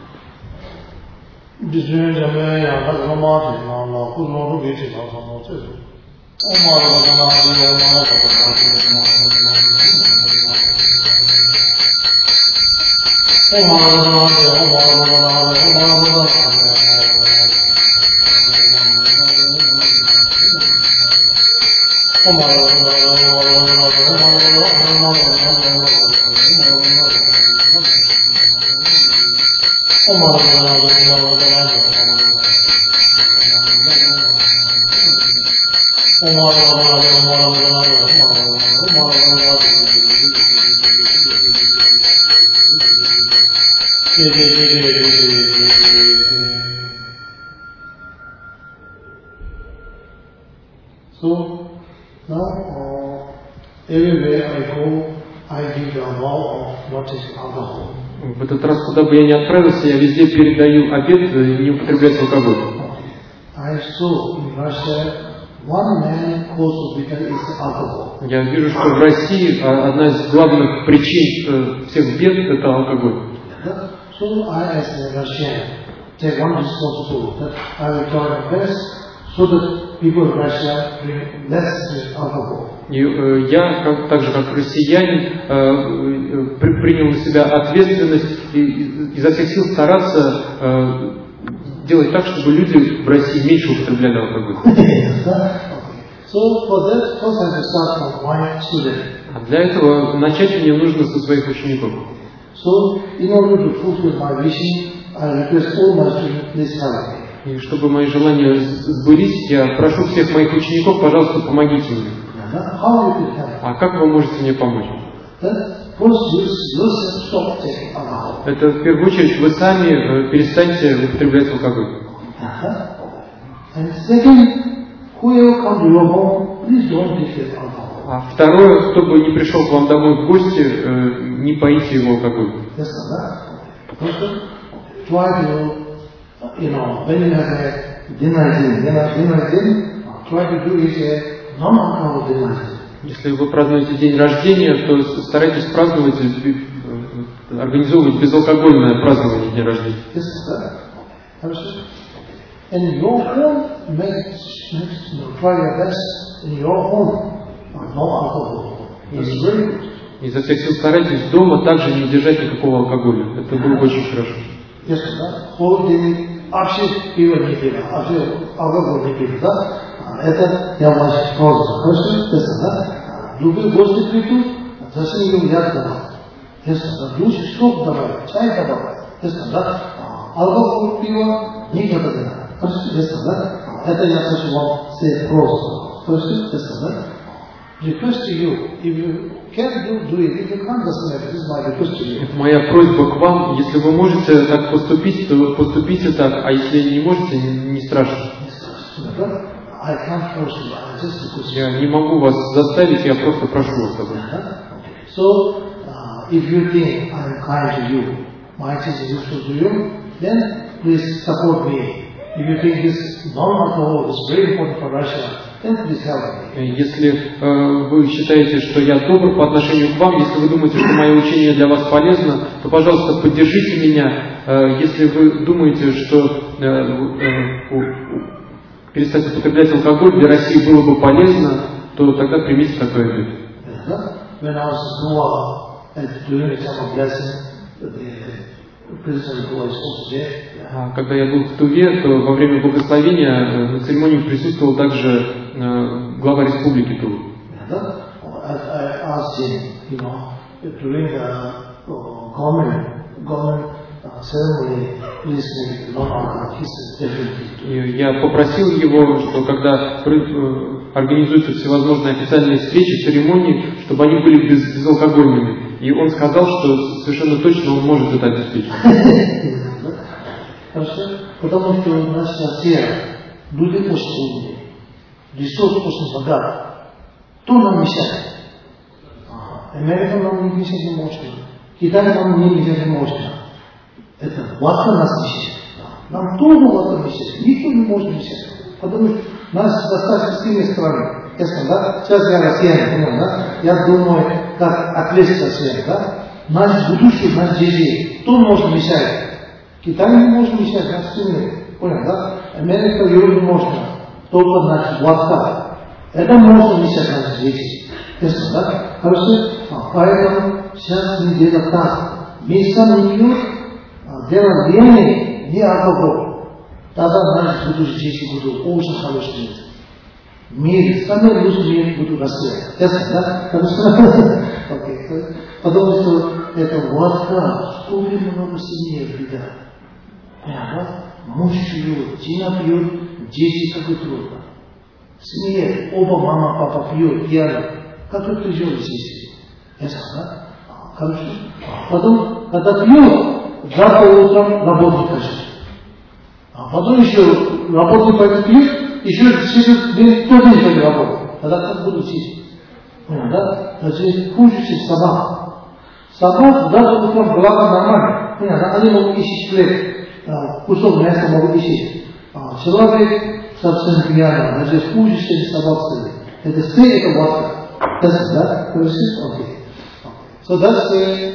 So now everywhere I go, I give the vow of not taking alcohol. В этот раз, куда бы я ни отправился, я везде передаю обет не употреблять алкоголь. I saw in Russia one main cause of bitter is alcohol. Я вижу, что в России одна из главных причин всех бед это алкоголь. So I, as a Russian, take one responsibility that I will try my best so that people in Russia drink less alcohol. И я, так же как россиянин, принял на себя ответственность и изо всех сил стараться делать так, чтобы люди в России меньше употребляли алкоголь. А для этого начать мне нужно со своих учеников. И чтобы мои желания сбылись, я прошу всех моих учеников, пожалуйста, помогите мне. А как вы можете мне помочь? Это в первую очередь вы сами перестаньте употреблять алкоголь. А второе, кто бы не пришел к вам домой в гости, не поите его алкоголь. Если вы празднуете день рождения, то старайтесь праздновать, организовывать безалкогольное празднование дня рождения. Изо всех сил старайтесь дома также не держать никакого алкоголя. Это было бы очень хорошо. Это я ваши просто. Хорошо? Любые гости придут, зачем им яд давать? Лучше что давать? Чай давать. Алкоголь, пиво не надо. Это я хочу вам сказать просто. Хорошо? request to you, if you can do it, if you can't, doesn't matter. This is my request to you. Это моя просьба к вам. Если вы можете так поступить, то поступите так, а если не можете, не страшно. I can't force you. I just request you. Я не могу вас заставить, я просто прошу вас об этом. So, if you think I am kind to you, my teaching is useful to you, then please support me. If you think this non-alcohol is very important for Russia, then please help me. Если вы считаете, что я добр по отношению к вам, если вы думаете, что мое учение для вас полезно, то, пожалуйста, поддержите меня. Если вы думаете, что перестать употреблять алкоголь для России было бы полезно, то тогда примите такой обет. When I was in Goa during the time of blessing, the president of Goa is also there. Когда я был в Туве, то во время благословения на церемонии присутствовал также глава республики Тувы. I asked him, during the government ceremony, please make non-alcohol. He said definitely. Я попросил его, что когда организуются всевозможные официальные встречи, церемонии, чтобы они были безалкогольными. И он сказал, что совершенно точно он может это обеспечить. Хорошо? Потому что у нас сейчас люди очень умные, ресурс очень богат. Кто нам мешает? Америка нам не мешать не может. Китай нам не мешать не может. Это водка нас мешает. Нам тоже водка мешает. Никто не может мешать. Потому что нас достаточно сильные страны. Сейчас я россиянин, я думаю, как отвлечься от себя. Да? Наш будущее, наш дети, кто может мешать? Китай не может мешать, нас сильные. Понял, да? Америка, Европа можно. Только наша водка. Это может мешать наши дети. Ясно, да? Хорошо? Поэтому сейчас не дело так. Места не пьют, дело время, не алкоголь. Тогда наши будущие дети будут очень хорошие. Мир, самый лучший мир будут Россия. Ясно, да? Хорошо? Окей. Потому что это водка, сколько много семей беда. Муж пьет, жена пьет, дети как и трудно. Смеет, оба мама, папа пьют, пьяны. Как это тяжело здесь? Ясно, да? Хорошо. Потом, когда пьет, завтра утром работать хочу. А потом еще работать пойдет пьет, еще через день тоже не пойдет работать. Тогда как будут жить? Понял, да? Значит, хуже, чем собака. Собака даже утром голова нормально. Понял, да? Они могут ищить хлеб. Кусок мяса могут ищить. Человек совсем пьяный, даже хуже, чем собака. Это стыд, это водка. That's that. Okay. So that's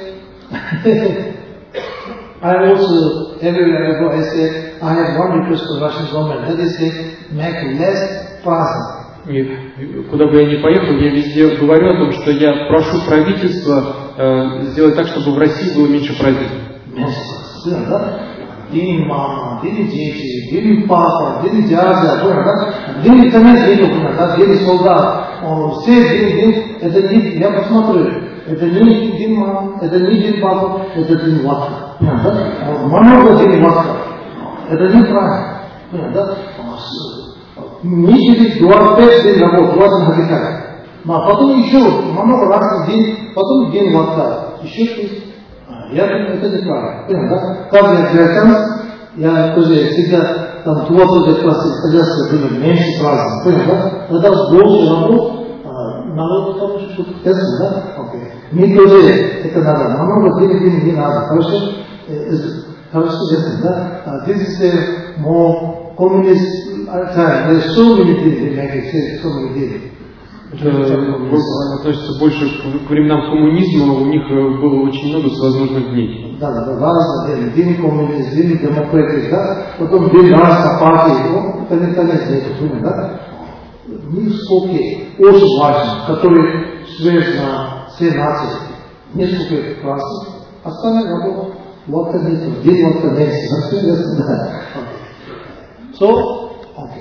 I also, everywhere I go, I say, I have one request for Russian government. That is, make less праздник. И куда бы я ни поехал, я везде говорю о том, что я прошу правительства сделать так, чтобы в России было меньше праздников. День мама, день дети, день папа, день дядя, день конец нету, день солдат. Все день, это не, я посмотрю, это не день мама, это не день папа, это день водка. Много день водка. Это неправильно. Не 25 дней работы, 20 годиков. А потом еще много раз в день, потом день водка. Еще что-то. Я думаю, это неправильно. Понял, да? Как я американец, я тоже всегда там 20 классе итальянского было меньше праздников. Понял, да? Тогда больше работ, народ потому что ясно, да? Окей. Мне тоже это надо. Много денег не надо. Хорошо? Хорошо, ясно, да? This is a more communist time. There are so many things they make it say, so many things. Это относится больше к временам коммунизма, у них было очень много всевозможных дней. Да, разные день коммунизм, день демократии, да, потом день раса, партии, это не конец нет, да. Мир спокой очень важен, который связан на все нации. Несколько классов, остальные работы, водка нет, день водка нет, да. So, okay.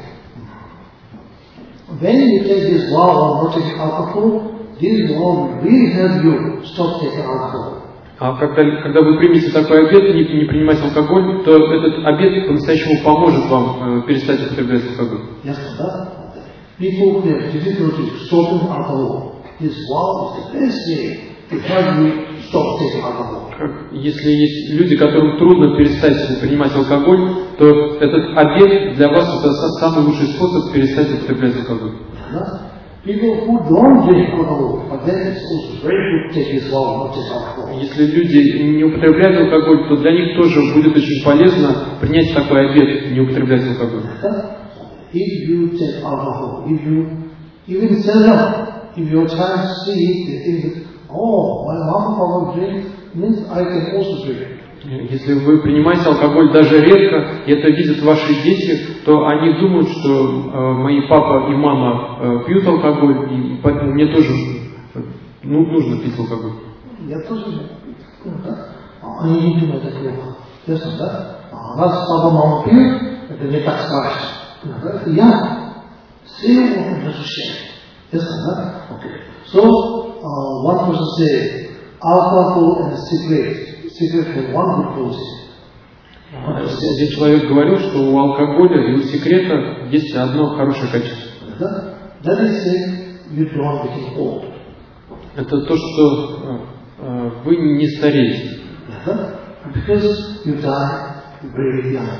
When you take this vow of not taking alcohol, this vow will really help you stop taking alcohol. А когда вы примете такой обет, не принимать алкоголь, то этот обет по-настоящему поможет вам перестать употреблять алкоголь. Ясно, да? People have difficulty stopping alcohol. this vow is the best way to help you stop taking alcohol. Если есть люди, которым трудно перестать принимать алкоголь, то этот обет для вас это самый лучший способ перестать употреблять алкоголь. People who don't drink alcohol, but then it's also very good to take this vow, not just alcohol. Если люди не употребляют алкоголь, то для них тоже будет очень полезно принять такой обет, не употреблять алкоголь. If you take alcohol, if you even seldom, if your child sees, they think, oh, my mom alcohol drink, means I can also drink. Если вы принимаете алкоголь даже редко, и это видят ваши дети, то они думают, что мои папа и мама пьют алкоголь, и поэтому мне тоже нужно пить алкоголь. Я тоже они не думают о плохо. Ясно, да? Раз папа, мама пьют, это не так страшно. Я все разрешаю. Ясно, да? Okay. So, one person say, alcohol and cigarette. Cigarette have one good quality. Один человек говорил, что у алкоголя и у секрета есть одно хорошее качество. That is saying you don't become old. Это то, что вы не стареете. Because you die very young.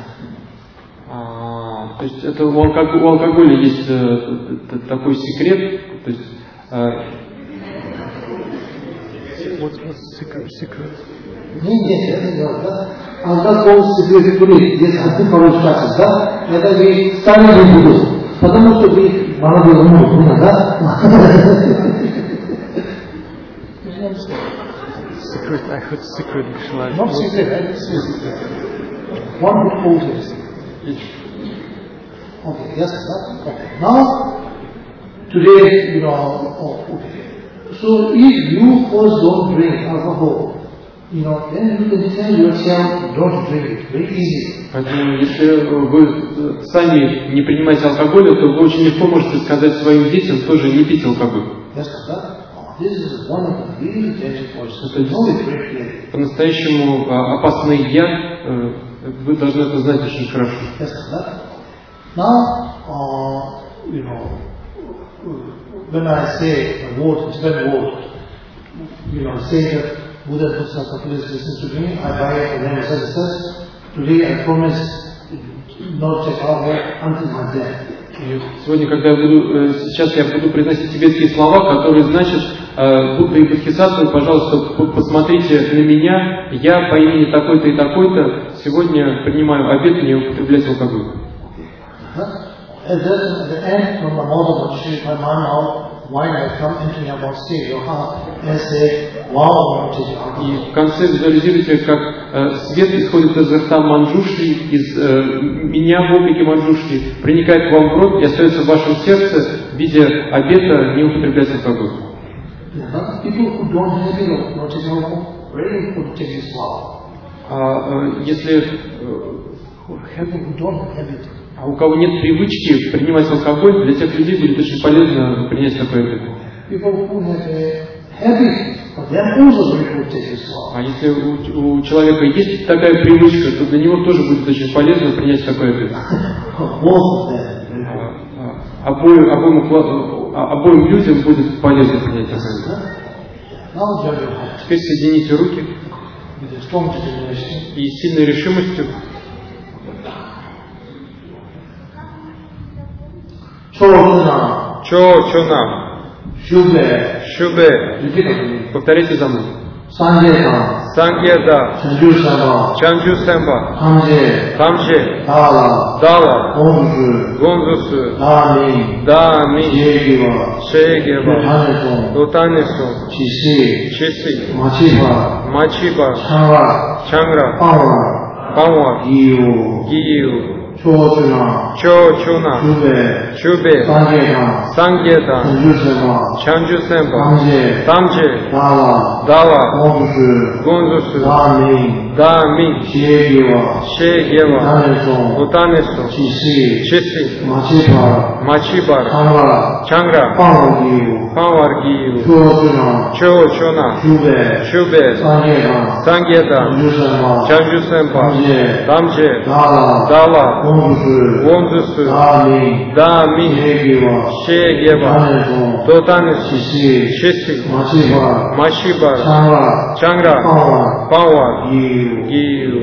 То есть это у алкоголя есть такой секрет, то есть what's secret? Нет, это не говорю, да? Алкоголь секрет курить, здесь антикорочный процесс, да? Это вы старые не будут, потому что вы молодые умные, да? Secret, I heard secret. Not secret, I didn't say secret. One good quality. Okay, yes, that. Okay. Now, today, okay. So if you first don't drink alcohol, then you can tell yourself don't drink it. Very easy. Поэтому, если вы сами не принимаете алкоголя, то вы очень легко можете сказать своим детям тоже не пить алкоголь. Yes, that. This is one of the really dangerous poisons. По-настоящему опасный яд, вы должны это знать очень хорошо. Yes, that. Now, when I say a word, spell word, say that Buddha Pussaka, please listen to me, I buy it and then says, today I promise not take alcohol until my death. Сегодня, сейчас я буду произносить тибетские слова, которые значат Будда и Бодхисаттва, пожалуйста, посмотрите на меня, я по имени такой-то и такой-то сегодня принимаю обет не употреблять алкоголь. At the end, from the mouth of Shri Paramahansa, wine has come entering about state your heart and say, wow, и в конце визуализируйте, как свет исходит из рта Манджушри, из меня в облике Манджушри, проникает к вам в рот и остается в вашем сердце в виде обета не употреблять алкоголь. Если у кого нет привычки принимать алкоголь, для тех людей будет очень полезно принять такой обет. А если у человека есть такая привычка, то для него тоже будет очень полезно принять такой обет. Обоим людям будет полезно принять такой обет. Теперь соедините руки и с сильной решимостью. Чо-чо-нам. Шубе. Повторите за мной. Сангеда. Чанджу-сэмба. Тамже. Дала. Гонзусу. Дами. Шегева. Лутанесу. Чиси. Мачиба. Чангра. Памва. Гию. Чо-чуна, Чубе, Сангеда, Чанджу-сэмба, Тамже, Дала, Гонзусу, Дами, Шегева, Утанесу, Чеси, Мачибар, Чангра, Паваргию, Чоочона, Шубе, Сангеда, Чанджусемпа, Дамже, Дала, Гонзусу, Дами, Шегева, Утанесу, Чеси, Мачибар, Чангра, Павар, Гию.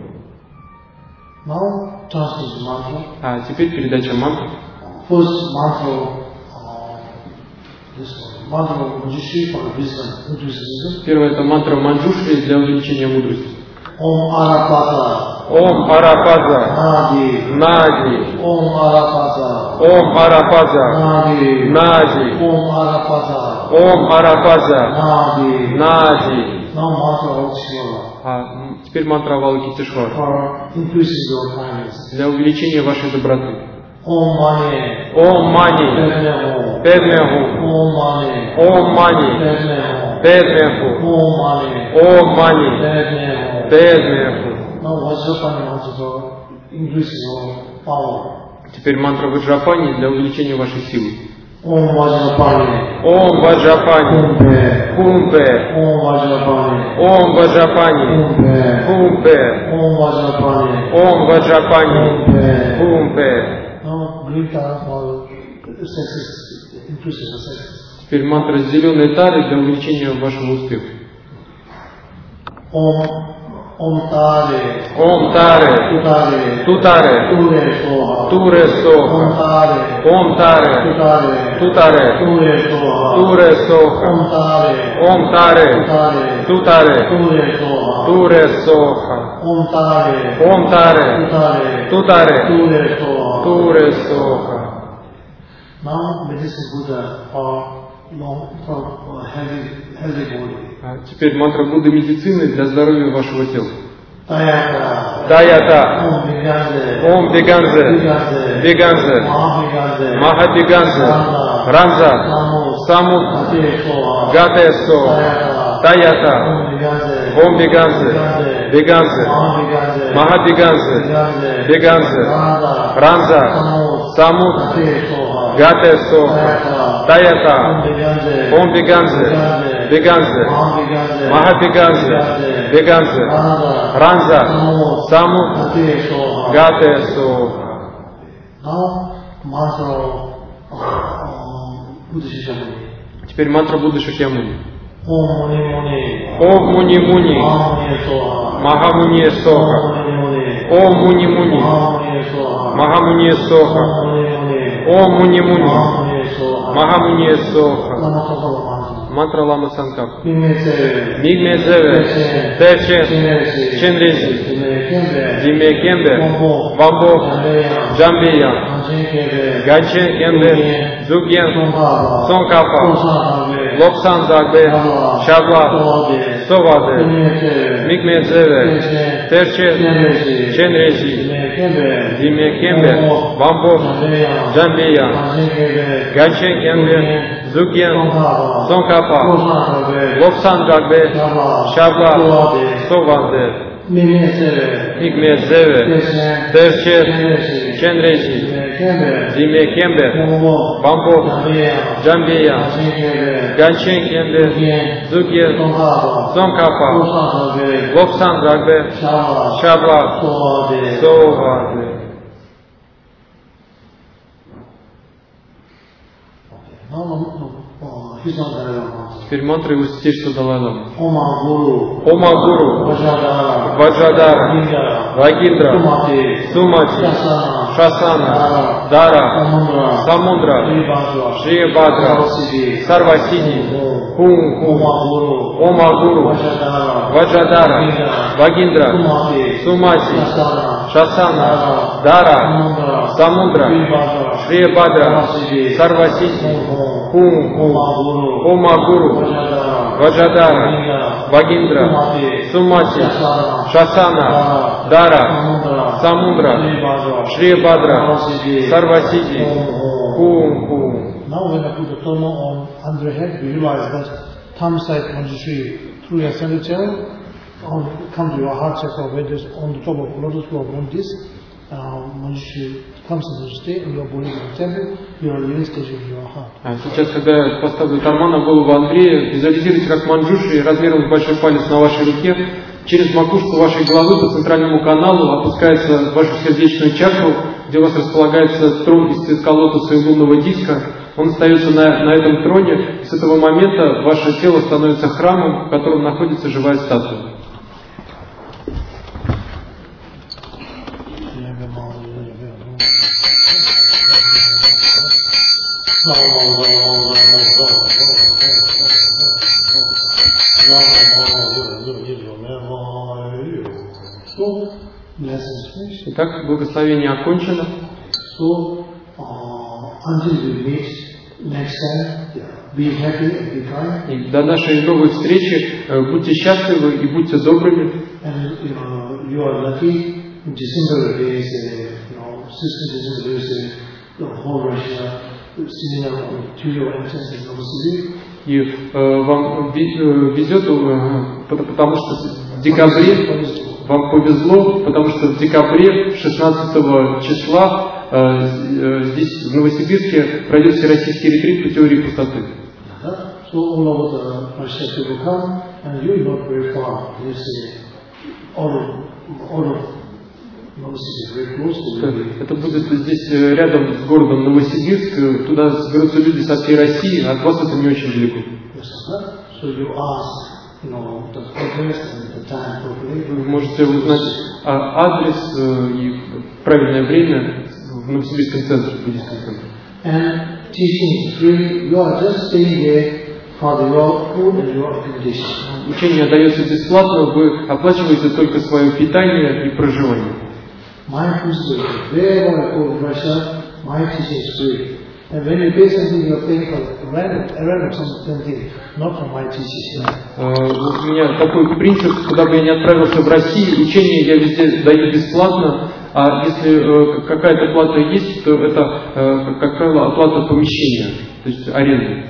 А теперь передача мантр. Первая это мантра Манджушри для увеличения мудрости. Om Arapaza, Ом Арапаза, Нади, Om Arapaza, Ом Арапаза, Нади, Om Arapaza, Ом Арапаза, Нади. Now mantra of Shiva А теперь мантра Авалокитешвара for increasing your kindness. для увеличения вашей доброты. Om Mani, Ом Мани, Педмеху, Om Mani, Ом Мани, Педмеху, Om Mani, Ом Мани, Педмеху. Now Vajrapani also for increasing your power. Теперь мантра Ваджрапани для увеличения вашей силы. Om Vajrapani, Ом Ваджрапани, Kumpe, Кумпе, Om Vajrapani, Ом Ваджрапани, Kumpe, Кумпе, Om Vajrapani, Ом Ваджрапани, Кумпе. Now green color for success, increasing the success. Теперь мантра зеленой тары для увеличения вашего успеха. Om Tare, Ом Таре, Tutare, Тутаре, Ture Soha, Туре Om Соха, Tare, Ом Таре, Tutare, Тутаре, Ture Soha, Туре Соха, Om Tare, Ом Таре, Tutare, Тутаре, Ture Soha, Туре Соха, Om Tare, Ом Таре, Tutare, Тутаре, Ture Soha. Туре Соха. Now medicine Buddha for healthy body. А теперь мантра Будды медицины для здоровья вашего тела. Tayata, Даята, Om Viganze, Ом Биганзе, Биганзе, Mahaviganze, Махабиганзе, Ранза, Самут, Gate Soha, Гате Соха, Таята, Ом Биганзе, Биганзе, Махабиганзе, Биганзе, Ранза, Самут, Гате Соха, Таята, Ом Биганзе, Биганзе, Махабиганзе, Биганзе, Ранза, Самут, Гате Соха. Now, mantra Buddha Shishamuni. Теперь мантра Будды Шакьямуни. Om Muni Muni, Ом Муни Муни, Mahamuni Soha, Махамуни Соха, Ом Муни Муни, Mahamuni Soha, Махамуни Соха, Ом Муни Муни, Mahamuni Soha, Махамуни Соха. Lama Soha mantra. Мантра Лама Санкап. Mimetse, Мигмезеве, Терче, Chinesi, Ченрези, Kembe, Диме Кембе, Wambo, Вамбо, Jambeya, Джамбия, Anjin Kembe, Ганчен Кембе, Зуген, Sonkaba, Сонкапа, Kosankabe, Локсан Загбе, Шабла, Soade, Соваде, Mimetse, Мигмезеве, Терче, Chinesi, Ченрези, Kembe, Диме Кембе, Вамбо, Джамбия, Anjin Kembe, Ганчен Кембе, Зуген, Sonkaba, Сонкапа, Kosankabe, Локсан Загбе, Шабла, Соваде, Mimetse, Мигмезеве, Терче, Chinesi, Ченрези, Kembe, Диме Кембе, Wambo, Вамбо, Jambeya, Джамбия, Anjin Kembe, Ганчен Кембе, Зуген, Sonkaba, Сонкапа, Kosankabe, Локсан Загбе, Шабла, Soade, Соваде. He's not very well. Теперь мантра его святейшества Далай-Лама. Oma Guru, Ома Гуру, Vajradhara, Ваджрадара, Indra, Вагиндра, Sumati, Сумати, Shasana, Шасана, Дара, Samudra, Самундра, Srivadra, Шри Бадра, Sarvasiddhi, Сарвасиди, Хум Хум, Oma Guru, Ома Гуру, Vajradhara, Ваджрадара, Вагиндра, Sumati, Сумати, Shasana, Шасана, Дара, Samudra, Самундра, Srivadra, Шри Бадра, Sarvasiddhi, Сарвасиди, Хум Хум, Oma Guru, Ома Гуру, Vajradhara, Ваджрадара, Indra, Вагиндра, Sumati, Сумати, Shasana, Шасана, Дара, Samudra, Самундра, Srivadra, Шри Бадра, Sarvasiddhi, Сарвасиди, Хум Хум. Now when I put the toner on under head, we realize that thumb side manjushri through your center channel, come to your heart chakra where there's on the top of lotus floor one disc. Manjushri comes into state in your body in the temple, you are living stage of your heart. Сейчас, когда я поставлю тарма на голову Андрея, визуализируйте, как манджушри размером с большой палец на вашей руке через макушку вашей головы по центральному каналу опускается в вашу сердечную чакру, где у вас располагается трон из цветка лотоса и лунного диска. Он остается на этом троне, и с этого момента ваше тело становится храмом, в котором находится живая статуя. Итак, благословение окончено. И до нашей новой встречи будьте счастливы и будьте добрыми. И вам везет, потому что в декабре вам повезло, потому что в декабре 16 числа здесь, в Новосибирске, пройдет всероссийский ретрит по теории пустоты. Это будет здесь рядом с городом Новосибирск, туда соберутся люди со всей России, от вас это не очень далеко. Вы можете узнать адрес и правильное время в Новосибирском центре, буддийском центре. Учение дается бесплатно, вы оплачиваете только свое питание и проживание. And when you pay something, you are paying for random something, not from my teaching. У меня такой принцип, куда бы я ни отправился в Россию, учение я везде даю бесплатно, а если какая-то плата есть, то это, как правило, оплата помещения, то есть аренды.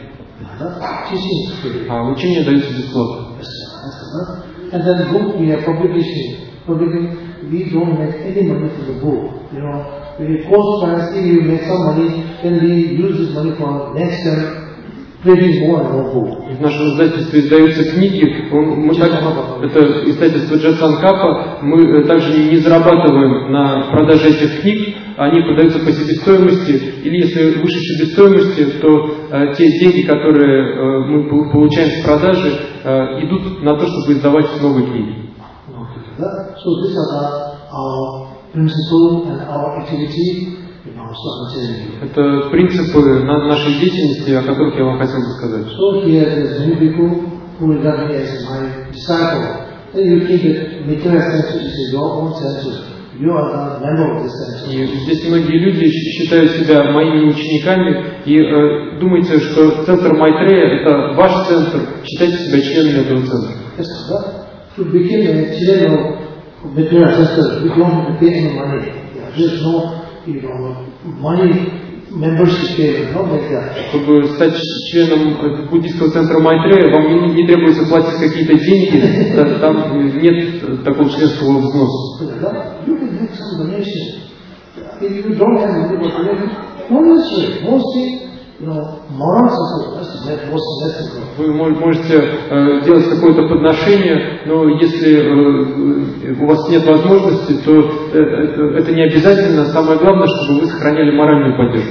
А учение дается бесплатно. And then book we have publication. We don't make any money from the book. You know, when you post fancy, you make some money, then we use this money for next time, printing more and more book. В нашем издательстве издаются книги. Это издательство Джатсанкапа. Мы также не зарабатываем на продаже этих книг. Они продаются по себестоимости. Или если выше себестоимости, то те деньги, которые мы получаем с продажи, идут на то, чтобы издавать новые книги. So these are our principles and our activity in our society. Это принципы нашей деятельности, о которых я вам хотел бы сказать. So here there's many people who regard me as my disciple. Then you think that Mitra Center is your own center. You are the member of this center. И здесь многие люди считают себя моими учениками и думаете, что центр Майтрея это ваш центр. Считайте себя членами этого центра. To become a channel of Mitra Center, we don't have to pay any money. There's no, money membership payment, not like that. Чтобы стать членом буддийского центра Майтрея, вам не требуется платить какие-то деньги, там нет такого членского взноса. You can make some donation. If you don't have money for donation, no necessary. Mostly, moral support. That's the most necessary. Вы можете делать какое-то подношение, но если у вас нет возможности, то это не обязательно. Самое главное, чтобы вы сохраняли моральную поддержку.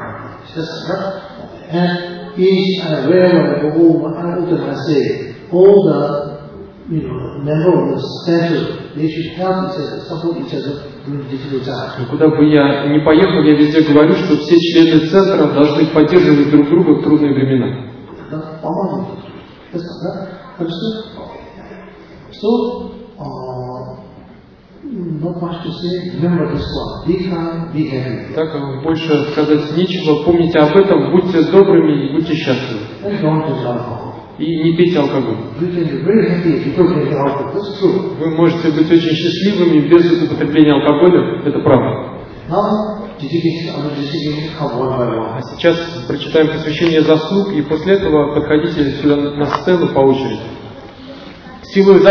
Куда бы я ни поехал, я везде говорю, что все члены центра должны поддерживать друг друга в трудные времена. Так, больше сказать нечего. Помните об этом, будьте добрыми и будьте счастливы. И не пейте алкоголь. Вы можете быть очень счастливыми без употребления алкоголя, это правда. А сейчас прочитаем посвящение заслуг, и после этого подходите сюда на сцену по очереди. Силой